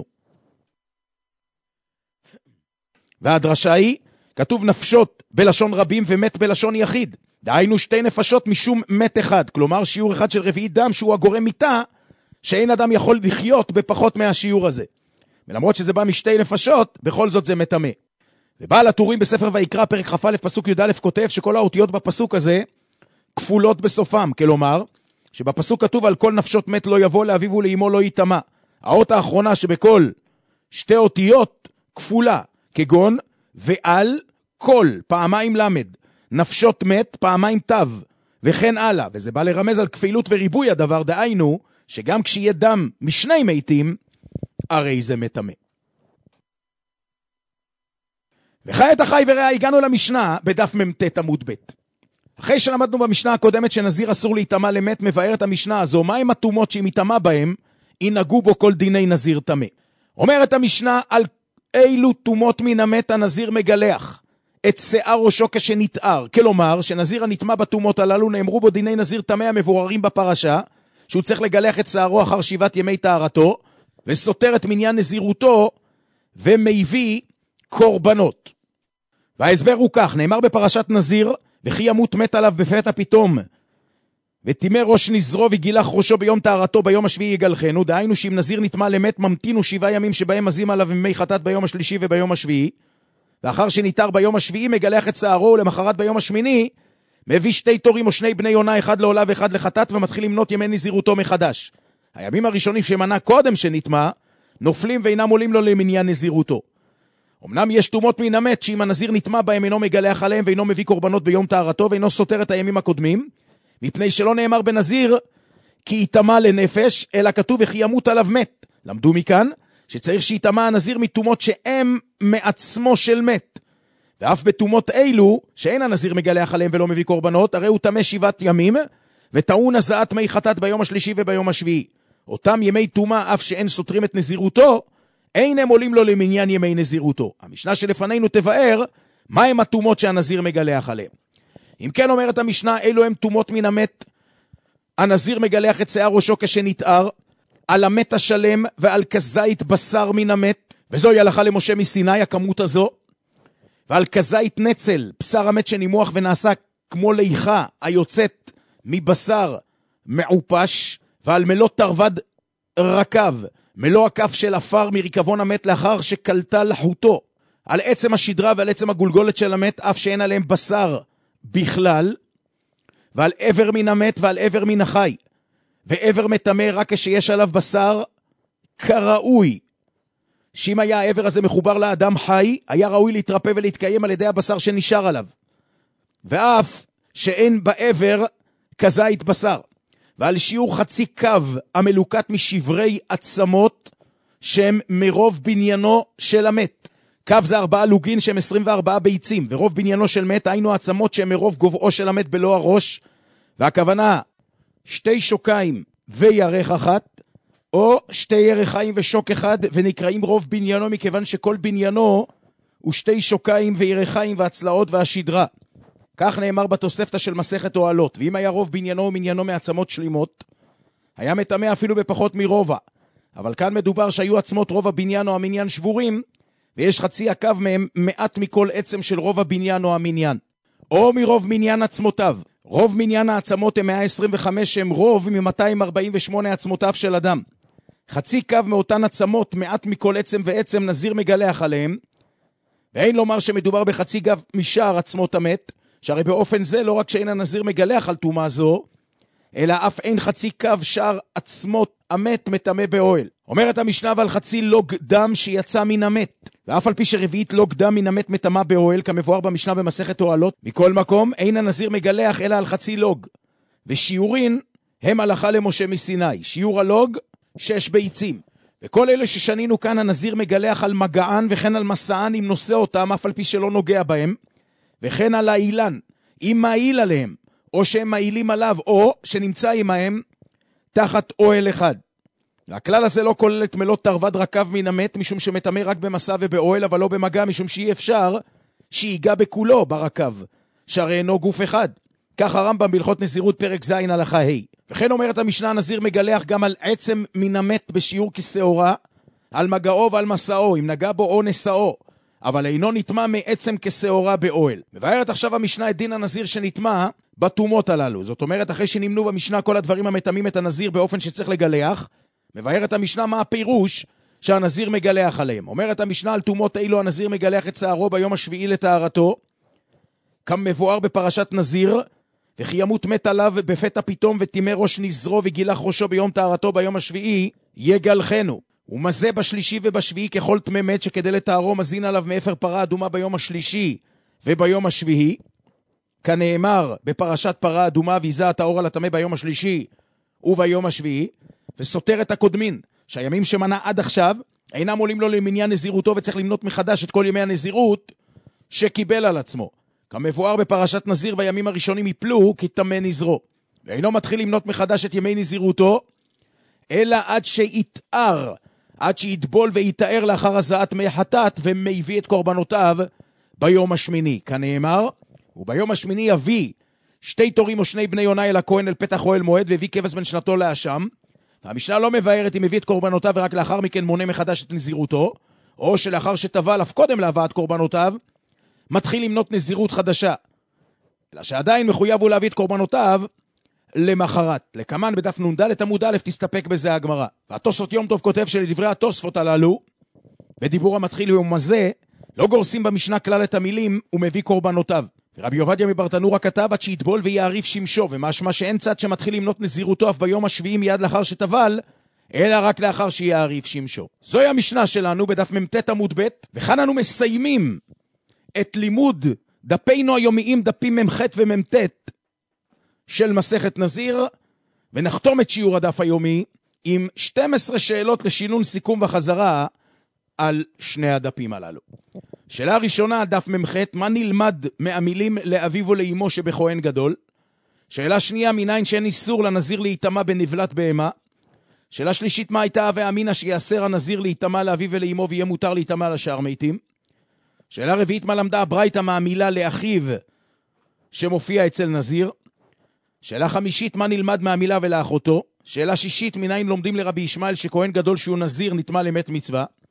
והדרשה היא, כתוב נפשות בלשון רבים ומת בלשון יחיד. דהיינו שתי נפשות משום מת אחד, כלומר שיעור אחד של רביעית דם שהוא הגורם מיתה, שאין אדם יכול לחיות בפחות מהשיעור הזה. ולמרות שזה בא משתי נפשות, בכל זאת זה מטמא. ובעל הטורים בספר ויקרא פרק כ"א פסוק י"א כותב שכל האותיות בפסוק הזה כפולות בסופם, כלומר שבפסוק כתוב על כל נפשות מת לא יבוא לאביו ולאמו לא יטמא. האות האחרונה שבכל שתי אותיות כפולה, כגון ועל כל פעמיים למד, נפשות מת פעמיים תו, וכן הלאה. וזה בא לרמז על כפילות וריבוי הדבר, דהיינו שגם כשיהיה דם משני מתים, הרי זה מטמא. וכעת אחי וראה, הגענו למשנה בדף ממתת עמוד ב'. אחרי שלמדנו במשנה הקודמת שנזיר אסור להתאמה למת, מבארת המשנה הזו מהם הטומאות שאם יטמא בהם ינהגו בו כל דיני נזיר טמא. אומרת המשנה על אילו טומאות מן המת הנזיר מגלח את שיער ראשו כשנתאר, כלומר שנזיר הנטמא בטומאות הללו נאמרו בו דיני נזיר טמא המבוררים בפרשה, שהוא צריך לגלח את שערו אחר שבעת ימי טהרתו וסותר את מניין נזירותו ומביא קורבנות. וההסבר הוא כך, נאמר בפרשת נזיר, וכי ימות מת עליו בפתע פתאום, ותימא ראש נזרו וגילח ראשו ביום טהרתו ביום השביעי יגלחנו, דהיינו שאם נזיר נטמא למת ממתינו שבעה ימים שבהם מזים עליו ממי חטאת ביום השלישי וביום השביעי, ואחר שניתר ביום השביעי מגלח את שערו, ולמחרת ביום השמיני מביא שתי תורים או שני בני יונה, אחד לעולה ואחד לחטאת, ומתחיל למנות ימי נזירותו מחדש. הימים הראשונים שמנה קודם שנטמא נופלים ואינם עולים לו למניין נזירותו. אמנם יש טומאות מן המת שאם הנזיר נטמא בהם אינו מגלח עליהם ואינו מביא קורבנות ביום טהרתו ואינו סותר את הימים הקודמים, מפני שלא נאמר בנזיר כי יטמא לנפש, אלא כתוב וכי ימות עליו מת. למדו מכאן שצריך שיטמא הנזיר מטומאות שהם מעצמו של מת, ואף בטומאות אילו שאין הנזיר מגלח עליהם ולא מביא קורבנות, הרי הוא טמא שבעת ימים וטעון הזעת מי חטאת ביום השלישי וביום השביעי. אותם ימי טומאה אף שאין סותרים את נזירותו, אין הם עולים לו למניין ימי נזירותו. המשנה שלפנינו תבאר מהם הטומאות שהנזיר מגלח עליהם. אם כן אומרת המשנה, אלו הם טומאות מן המת, הנזיר מגלח את שיער ראשו כשנתאר, על המת השלם ועל כזית בשר מן המת, וזוהי הלכה למשה מסיני, הכמות הזו, ועל כזית נצל, בשר המת שנימוח ונעשה כמו ליחה היוצאת מבשר מעופש, ועל מלוא תרווד רקב, מלוא הכף של אפר מריקבון המת לאחר שקלטה לחוטו, על עצם השדרה ועל עצם הגולגולת של המת, אף שאין עליהם בשר בכלל, ועל עבר מן המת ועל עבר מן החי, ועבר מטמא רק כשיש עליו בשר כראוי, שאם היה העבר הזה מחובר לאדם חי, היה ראוי להתרפא ולהתקיים על ידי הבשר שנשאר עליו, ואף שאין בעבר כזית בשר, ועל שיעור חצי קו המלוקט משברי עצמות שהם מרוב בניינו של המת. קו זה ארבעה לוגין שהם עשרים וארבעה ביצים, ורוב בניינו של מת היינו עצמות שהם מרוב גובעו של המת בלא הראש, והכוונה שתי שוקיים וירך אחת, או שתי ירחיים ושוק אחד, ונקראים רוב בניינו מכיוון שכל בניינו הוא שתי שוקיים וירחיים והצלעות והשדרה. כך נאמר בתוספתא של מסכת אוהלות, ואם היה רוב בניינו ומניינו מעצמות שלימות, היה מטמא אפילו בפחות מרובע. אבל כאן מדובר שהיו עצמות רוב הבניין או המניין שבורים, ויש חצי הקו מהם מעט מכל עצם של רוב הבניין או המניין. או מרוב מניין עצמותיו. רוב מניין העצמות הם מאה עשרים וחמש, הם רוב מ-מאתיים ארבעים ושמונה עצמותיו של אדם. חצי קו מאותן עצמות, מעט מכל עצם ועצם נזיר מגלח עליהם, ואין לומר שמדובר בחצי קו משאר עצמות המת, שהרי באופן זה לא רק שאין הנזיר מגלח על תומה זו, אלא אף אין חצי קו שאר עצמות המת מטמא באוהל. אומרת המשנה ועל חצי לוג דם שיצא מן המת, ואף על פי שרביעית לוג דם מן המת מטמא באוהל, כמבואר במשנה במסכת אוהלות, מכל מקום אין הנזיר מגלח אלא על חצי לוג. ושיעורין הם הלכה למשה מסיני, שיעור הלוג שש ביצים. וכל אלה ששנינו כאן הנזיר מגלח על מגען וכן על מסען אם נושא אותם, אף על פי שלא נוגע בהם, וכן על האילן, אם מעיל עליהם, או שהם מעילים עליו, או שנמצא עמהם תחת אוהל אחד. והכלל הזה לא כולל את מלוא תרווד רקב מן המת, משום שמטמא רק במסע ובאוהל, אבל לא במגע, משום שאי אפשר שיגע בכולו ברקב, שהרי אינו גוף אחד. כך הרמב"ם בהלכות נזירות פרק ז' הלכה ה'. וכן אומרת המשנה, הנזיר מגלח גם על עצם מן המת בשיעור כשעורה, על מגעו ועל מסעו, אם נגע בו או נשאו, אבל אינו נטמע מעצם כשעורה באוהל. מבארת עכשיו המשנה את דין הנזיר שנטמע בתומות הללו. זאת אומרת, אחרי שנמנו במשנה כל הדברים המטמאים את הנזיר באופן שצריך לגלח, מבארת המשנה מה הפירוש שהנזיר מגלח עליהם. אומרת המשנה, על תומות אילו הנזיר מגלח את שערו ביום השביעי לטהרתו, כמבואר בפרשת נזיר, וכי ימות מת עליו בפתע פתאום וטימא ראש נזרו וגילח ראשו ביום טהרתו ביום השביעי, יגלחנו. ומזה בשלישי ובשביעי ככל טמא מת, שכדי לטהרו מזין עליו מאפר פרה אדומה ביום השלישי וביום השביעי, כנאמר בפרשת פרה אדומה, ויזה הטהור על הטמא ביום השלישי וביום השביעי, וסותר את הקודמין, שהימים שמנה עד עכשיו אינם עולים לו למניין נזירותו, וצריך למנות מחדש את כל ימי הנזירות שקיבל על עצמו. כמבואר בפרשת נזיר, והימים הראשונים יפלו כי טמא נזרו, ואינו מתחיל למנות מחדש את ימי נזירותו, אלא עד שיתאר, עד שיתבול ויתאר לאחר הזעת מי חטאת, ומביא את קורבנותיו ביום השמיני. כנאמר, וביום השמיני יביא שתי תורים או שני בני יונה אל הכהן אל פתח אוהל מועד, והביא כבש בן שנתו לאשם. והמשנה לא מבארת אם הביא את קורבנותיו ורק לאחר מכן מונה מחדש את נזירותו, או שלאחר שטבל אף קודם להבאת קורבנותיו, מתחיל למנות נזירות חדשה. אלא שעדיין מחויב הוא להביא את קורבנותיו למחרת. לקמן בדף נ"ד עמוד א', תסתפק בזה הגמרא. והתוספות יום טוב כותב שלדברי התוספות הללו, בדיבור המתחיל ומזה, לא גורסים במשנה כלל את המילים ומביא קורבנותיו. ורבי עובדיה מברטנורה כתב עד שיתבול ויעריף שמשו, ומשמע שאין צד שמתחיל למנות נזירותו אף ביום השביעי מיד לאחר שטבל, אלא רק לאחר שיעריף שמשו. זוהי המשנה שלנו בדף מ"ט עמוד ב', וכאן אנו מסיימים את לימוד דפינו היומיים, דפים מ"ח ומ"ט של מסכת נזיר, ונחתום את שיעור הדף היומי עם שתים עשרה שאלות לשינון סיכום וחזרה על שני הדפים הללו. שאלה ראשונה, דף מ"ח, מה נלמד מהמילים לאביו ולאמו שבכהן גדול? שאלה שנייה, מניין שאין איסור לנזיר להיטמע בנבלת בהמה? שאלה שלישית, מה הייתה הווה אמינא שיאסר הנזיר להיטמע לאביו ולאמו ויהיה מותר להיטמע לשאר מתים? שאלה רביעית, מה למדה הברייתא מהמילה לאחיו שמופיע אצל נזיר? שאלה חמישית, מה נלמד מהמילה ולאחותו? שאלה שישית, מניין לומדים לרבי ישמעאל שכהן גדול שהוא נזיר נטמע למת מצווה?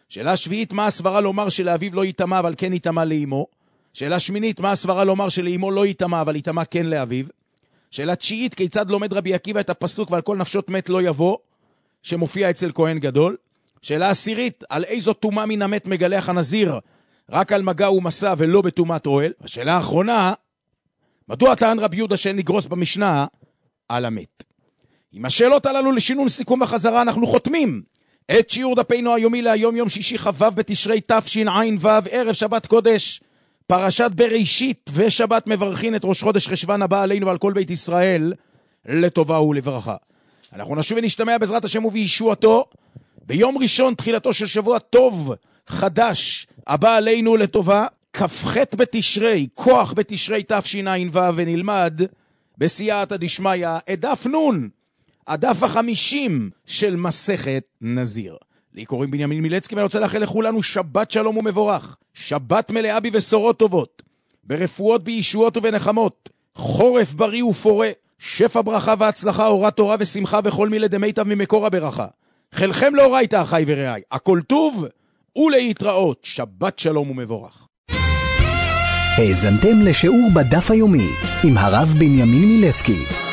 שאלה שביעית, מה הסברה לומר שלאביו לא יתאמה אבל כן יתאמה לאמו? שאלה שמינית, מה הסברה לומר שלאמו לא יתאמה אבל יתאמה כן לאביו? שאלה תשיעית, כיצד לומד רבי עקיבא את הפסוק ועל כל נפשות מת לא יבוא, שמופיע אצל כהן גדול? שאלה עשירית, על איזו תומה מן המת מגלח הנזיר, רק על מגע ומסע ולא בתומת אוהל? השאלה האחרונה, מדוע טען רבי יהודה שאין לגרוס במשנה על המת? עם השאלות הללו לשינון סיכום וחזרה אנחנו חותמים את שיעור דפינו היומי להיום יום שישי חבב בתשרי תשע"ו, ערב שבת קודש, פרשת בראשית, ושבת מברכין את ראש חודש חשוון הבא עלינו ועל כל בית ישראל לטובה ולברכה. אנחנו נשוב ונשתמע בעזרת השם ובישועתו ביום ראשון תחילתו של שבוע טוב חדש הבא עלינו לטובה, כ"ח בתשרי, כוח בתשרי תשע"ו, ונלמד בסייעתא דשמיא את דף נון, הדף החמישים של מסכת נזיר. לי קוראים בנימין מילצקי, ואני רוצה לאחל לכולנו שבת שלום ומבורך, שבת מלאה בבשורות טובות, ברפואות, בישועות ובנחמות, חורף בריא ופורה, שפע ברכה והצלחה, אורת תורה ושמחה וכל מילי דמיטב ממקור הברכה. חלכם לאורייתא אחי ורעי, הכל טוב ולהתראות, שבת שלום ומבורך. האזנתם לשיעור בדף היומי עם הרב בנימין מילצקי.